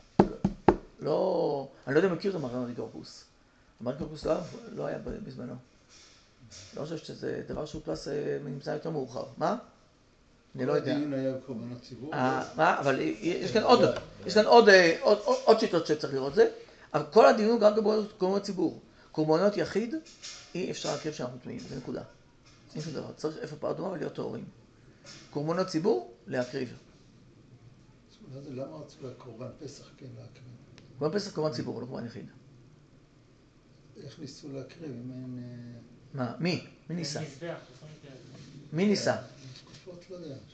לא, אני לא יודע אם מכיר את המרי קורקוס. המרי קורקוס לא היה בזמנו. לא חושב שזה דבר שהוא פלס נמצא יותר מאוחר. מה? אני לא יודע. הדיון היה בקורבנות ציבור. מה? אבל יש כאן עוד שיטות שצריך לראות זה. אבל כל הדיון הוא גם בקורבנות ציבור. קורבנות יחיד, אי אפשר להקריב שאנחנו טמאים. זה נקודה. אין שום דבר. צריך איפה פר אדומה ולהיות טהורים. קורבנות ציבור, להקריב. למה רצו לקורבן פסח כן להקריב? קורבן פסח קורבן ציבור, לא קורבן יחיד. איך ניסו להקריב אם אין... מה? מי? מי ניסה? מזבח, מי ניסה? תקופות לא יודע.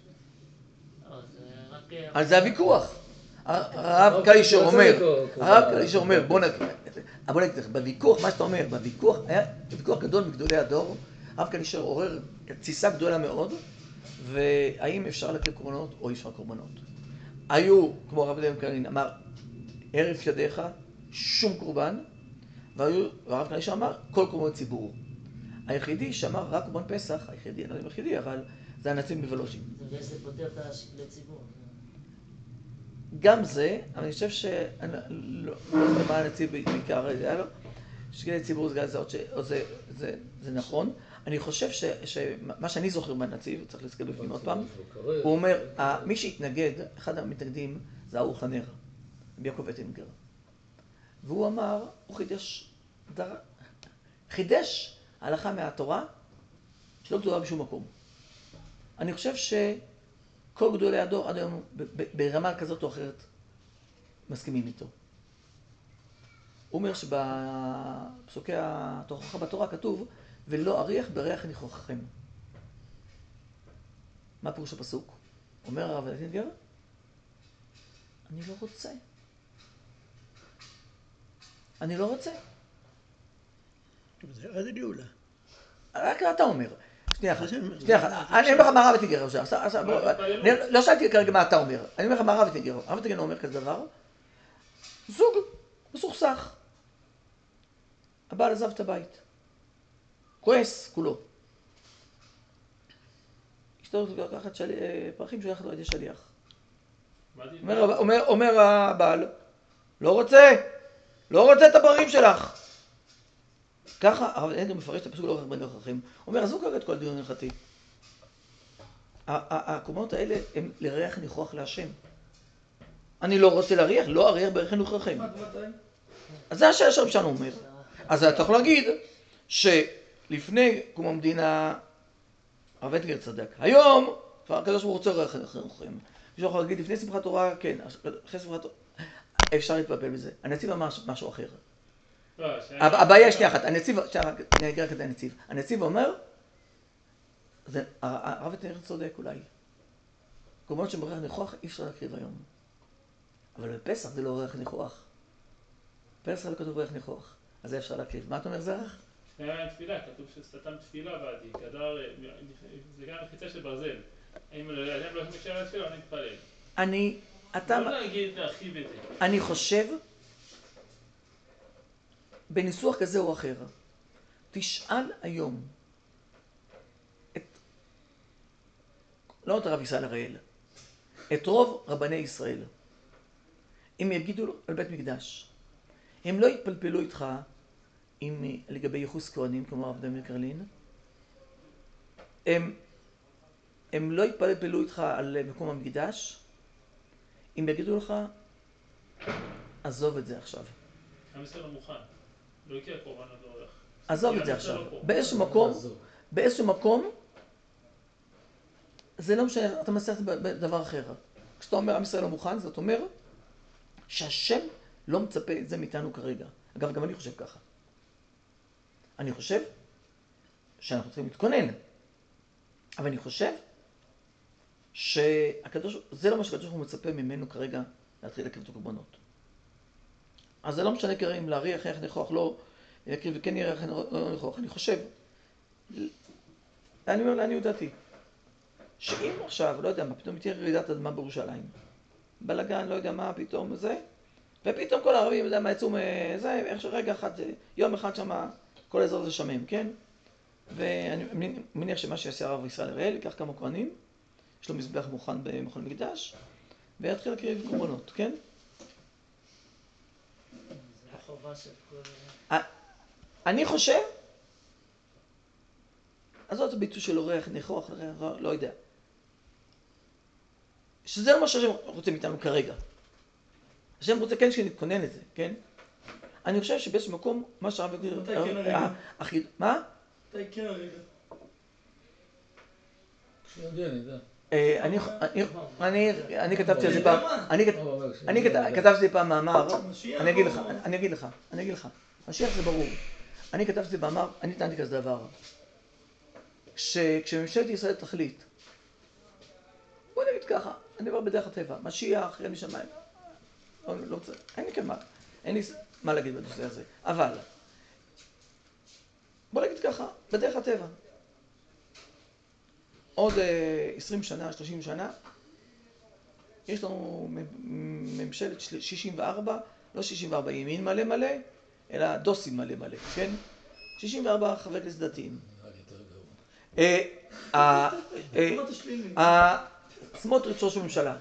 על זה הוויכוח. הרב קלישר אומר, בוא נגיד לך, בוויכוח, מה שאתה אומר, בוויכוח, היה ויכוח גדול מגדולי הדור, הרב קלישר עורר תסיסה גדולה מאוד, והאם אפשר להקריב קורבנות או אי אפשר קורבנות. היו, כמו הרב קלישר אמר, ערב ידיך, שום קורבן, והרב קלישר אמר, כל קורבנות ציבור. היחידי שאמר רק קורבן פסח, היחידי, אני לא יודע אם היחידי, אבל זה הנציב בוולוז'ין. זה פותר את השקלי ציבור. גם זה, אבל אני חושב לא יודע מה הנציב בעיקר, שקלי ציבור זה נכון. אני חושב שמה שאני זוכר מהנציב, צריך להזכיר בפנים עוד פעם, הוא אומר, מי שהתנגד, אחד המתנגדים זה ארוך הנר, ביעקב אטינגר. והוא אמר, הוא חידש הלכה מהתורה שלא גדולה בשום מקום. אני חושב שכל גדולי הדור עד היום ברמה כזאת או אחרת מסכימים איתו. הוא אומר שבפסוקי התוכחה בתורה כתוב ולא אריח בריח ניחוחכם. מה פירוש הפסוק? אומר הרב אטינגר, אני לא רוצה. אני לא רוצה. זה עד הגאולה. רק אתה אומר. שנייה אחת. אני אומר לך מה הרב אטינגר עכשיו. לא שאלתי כרגע מה אתה אומר. אני אומר לך מה הרב אטינגר. הרב אטינגר אומר כזה דבר. זוג מסוכסך. הבעל עזב את הבית. כועס כולו. אשתו לקחת פרחים שולחת לו על ידי שליח. אומר הבעל, לא רוצה את הפרחים שלך. ככה, הרב אנגל מפרש את הפסוק לא בין נוכחים. אומר, עזבו כרגע את כל הדיון ההלכתי. הקורבנות האלה הם לריח ניחוח להשם. אני לא רוצה להריח, לא אריח בריח ניחוחים. אז זה השאלה שהרב שלנו אומר. אז אתה יכול להגיד שלפני קום המדינה, הרב אנגל צדק. היום, כבר הקדוש ברוך הוא רוצה ריח ניחוחים. מישהו יכול להגיד, לפני שמחת תורה, כן, אחרי שמחת תורה, אפשר להתפלפל בזה. הנציב אמר משהו אחר. הבעיה היא שנייה אחת, אני אגיד רק את הנציב. הנציב אומר, הרב אנגל צודק אולי. קורבנות שבריח ניחוח אי אפשר להקריב היום. אבל בפסח זה לא ריח ניחוח. פסח לא כתוב ריח ניחוח, אז זה אפשר להקריב. מה אתה אומר זרח? היה תפילה, כתוב שסתם תפילה בעדי, כדר, זה גם מחיצה של ברזל. אם לא משאר התפילה, אני מתפלל. לא להגיד להרחיב את זה. אני חושב, בניסוח כזה או אחר, תשאל היום לא את הרב ישראל הראל, את רוב רבני ישראל. אם יגידו על בית מקדש, הם לא יתפלפלו איתך לגבי ייחוס כהנים, כמו הרב דמיר קרלין. הם לא יתפלפלו איתך על מקום המקדש, אם יגידו לך, עזוב את זה עכשיו. עם ישראל לא מוכן, לא יקרה קורבן עד לא הולך. עזוב את זה עכשיו. באיזשהו מקום, זה לא משנה, אתה מנסה בדבר אחר. כשאתה אומר עם ישראל לא מוכן, זאת אומר שהשם לא מצפה את זה מאיתנו כרגע. אגב, גם אני חושב ככה. אני חושב שאנחנו צריכים להתכונן. אבל אני חושב זה לא מה שהקדוש ברוך הוא מצפה ממנו כרגע להתחיל להקריב את הקורבנות. אז זה לא משנה כרגע אם להריח ריח ניחוח, לא להקריב וכן יהיה ריח ניחוח. אני חושב, אני אומר לעניות דעתי, שאם עכשיו, לא יודע מה, פתאום תהיה רעידת אדמה בירושלים, בלגן, לא יודע מה, פתאום זה, ופתאום כל הערבים, יודע מה, יצאו מזה, איך שרגע אחד, יום אחד שמה, כל האזור זה שמם, כן? ואני מניח שמה שיעשה הרב ישראל הראל, ייקח כמה כהנים, יש לו מזבח מוכן במכון מקדש, ויתחיל להקריב קורבנות, כן? זה החובה של כל... אני חושב, אז זאת הביטוי של ריח ניחוח, לא יודע. שזה לא מה שהשם רוצה מאיתנו כרגע. השם רוצה כן שנתכונן לזה, כן? אני חושב שבאיזשהו מקום, מה שהרב יגיד... מתי כן הרגע? מה? מתי כן הרגע? כשיודע, נדע. אני כתבתי על זה פעם, אני כתבתי על זה פעם מאמר, אני אגיד לך, משיח זה ברור. אני כתבתי על זה מאמר, אני טענתי כזה דבר. כשממשלת ישראל תחליט, בוא נגיד ככה, אני אומר בדרך הטבע, משיח, אין לי שמיים, אין לי מה להגיד בנושא הזה, אבל, בוא נגיד ככה, בדרך הטבע, עוד 20 שנה, 30 שנה, יש לנו ממשלת 64, לא 64 ימין מלא מלא, אלא דוסים מלא מלא, כן? 64 חברי כנסת דתיים. סמוטריץ' ראש הממשלה.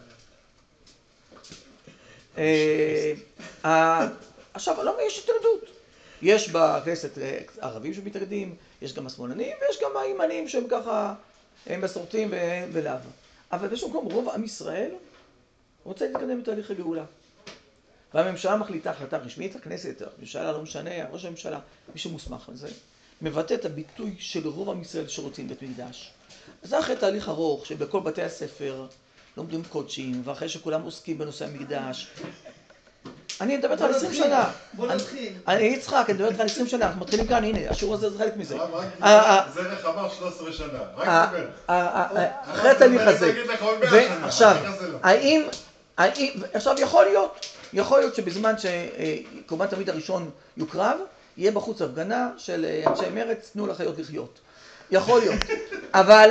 עכשיו, למה יש התנגדות? יש בכנסת ערבים שמתנגדים, יש גם השמאלנים ויש גם הימנים שהם ככה מסורתיים ולאו. אבל באיזשהו מקום רוב עם ישראל רוצה להתקדם בתהליך הגאולה. והממשלה מחליטה החלטה רשמית, הכנסת, הממשלה לא משנה, ראש הממשלה, מי שמוסמך לזה, מבטא את הביטוי של רוב עם ישראל שרוצים בית מקדש. אז אחרי תהליך ארוך שבכל בתי הספר לומדים קודשים, ואחרי שכולם עוסקים בנושא המקדש, אני מדבר איתך על 20 שנה. בוא נתחיל. אני יצחק, אני מדבר איתך על 20 שנה, אנחנו מתחילים כאן, הנה, השיעור הזה זה חלק מזה. זה רחבה 13 שנה, רק דבר. אחרי התהליך הזה, ועכשיו, עכשיו יכול להיות שבזמן שקורבן תמיד הראשון יוקרב, יהיה בחוץ הפגנה של אנשי מרץ, תנו לחיות לחיות. יכול להיות. אבל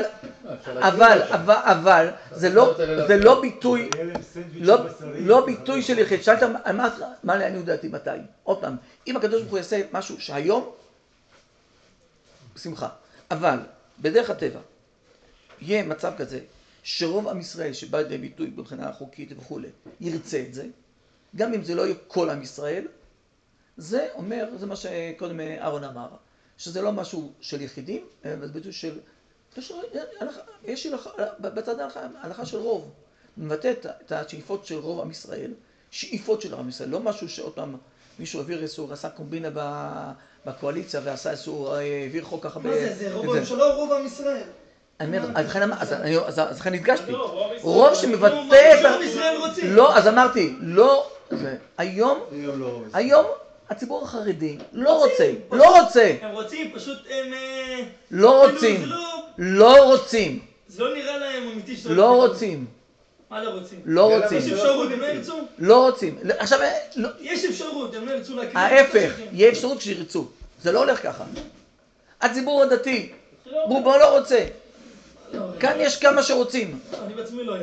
זה לא ביטוי של יחיד. שאלת מה לעניות דעתי מתי? עוד פעם, אם הקדוש ברוך הוא יעשה משהו שהיום, בשמחה. אבל בדרך הטבע יהיה מצב כזה שרוב עם ישראל שבא לידי ביטוי מבחינה חוקית וכו' ירצה את זה, גם אם זה לא יהיה כל עם ישראל, זה אומר, זה מה שקודם אהרון אמר, שזה לא משהו של יחידים, זה ביטוי של, יש בצד ההלכה של רוב, מבטא את השאיפות של רוב עם ישראל, שאיפות של עם ישראל, לא משהו שעוד פעם מישהו העביר איסור, עשה קומבינה בקואליציה ועשה איסור, העביר חוק ככה. מה זה? זה רוב שלא רוב עם ישראל. אז לכן הדגשתי, רוב שמבטא את לא, אז אמרתי, לא, היום הציבור החרדי לא רוצה. הם רוצים, פשוט הם לא רוצים. זה לא נראה להם אמיתי שזה לא רוצים. מה לא רוצים? לא רוצים. יש אפשרות, הם לא ירצו? לא רוצים. עכשיו, יש אפשרות, הם לא ירצו להקים. ההפך, יהיה אפשרות שירצו. זה לא הולך ככה. הציבור הדתי, רובו לא רוצה. כאן יש כמה שרוצים. אני בעצמי לא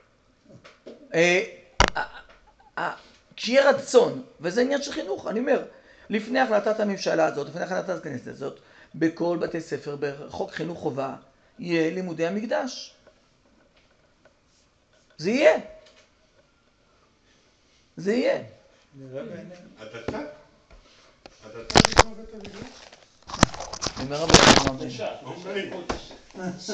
אוהב. כשיהיה רצון, וזה עניין של חינוך, אני אומר, לפני החלטת הממשלה הזאת, לפני החלטת הכנסת הזאת, בכל בתי ספר, בחוק חינוך חובה, יהיה לימודי המקדש. זה יהיה. נראה בעינינו. הדתה? הדתה נשמע בית המקדש? אומר רבי,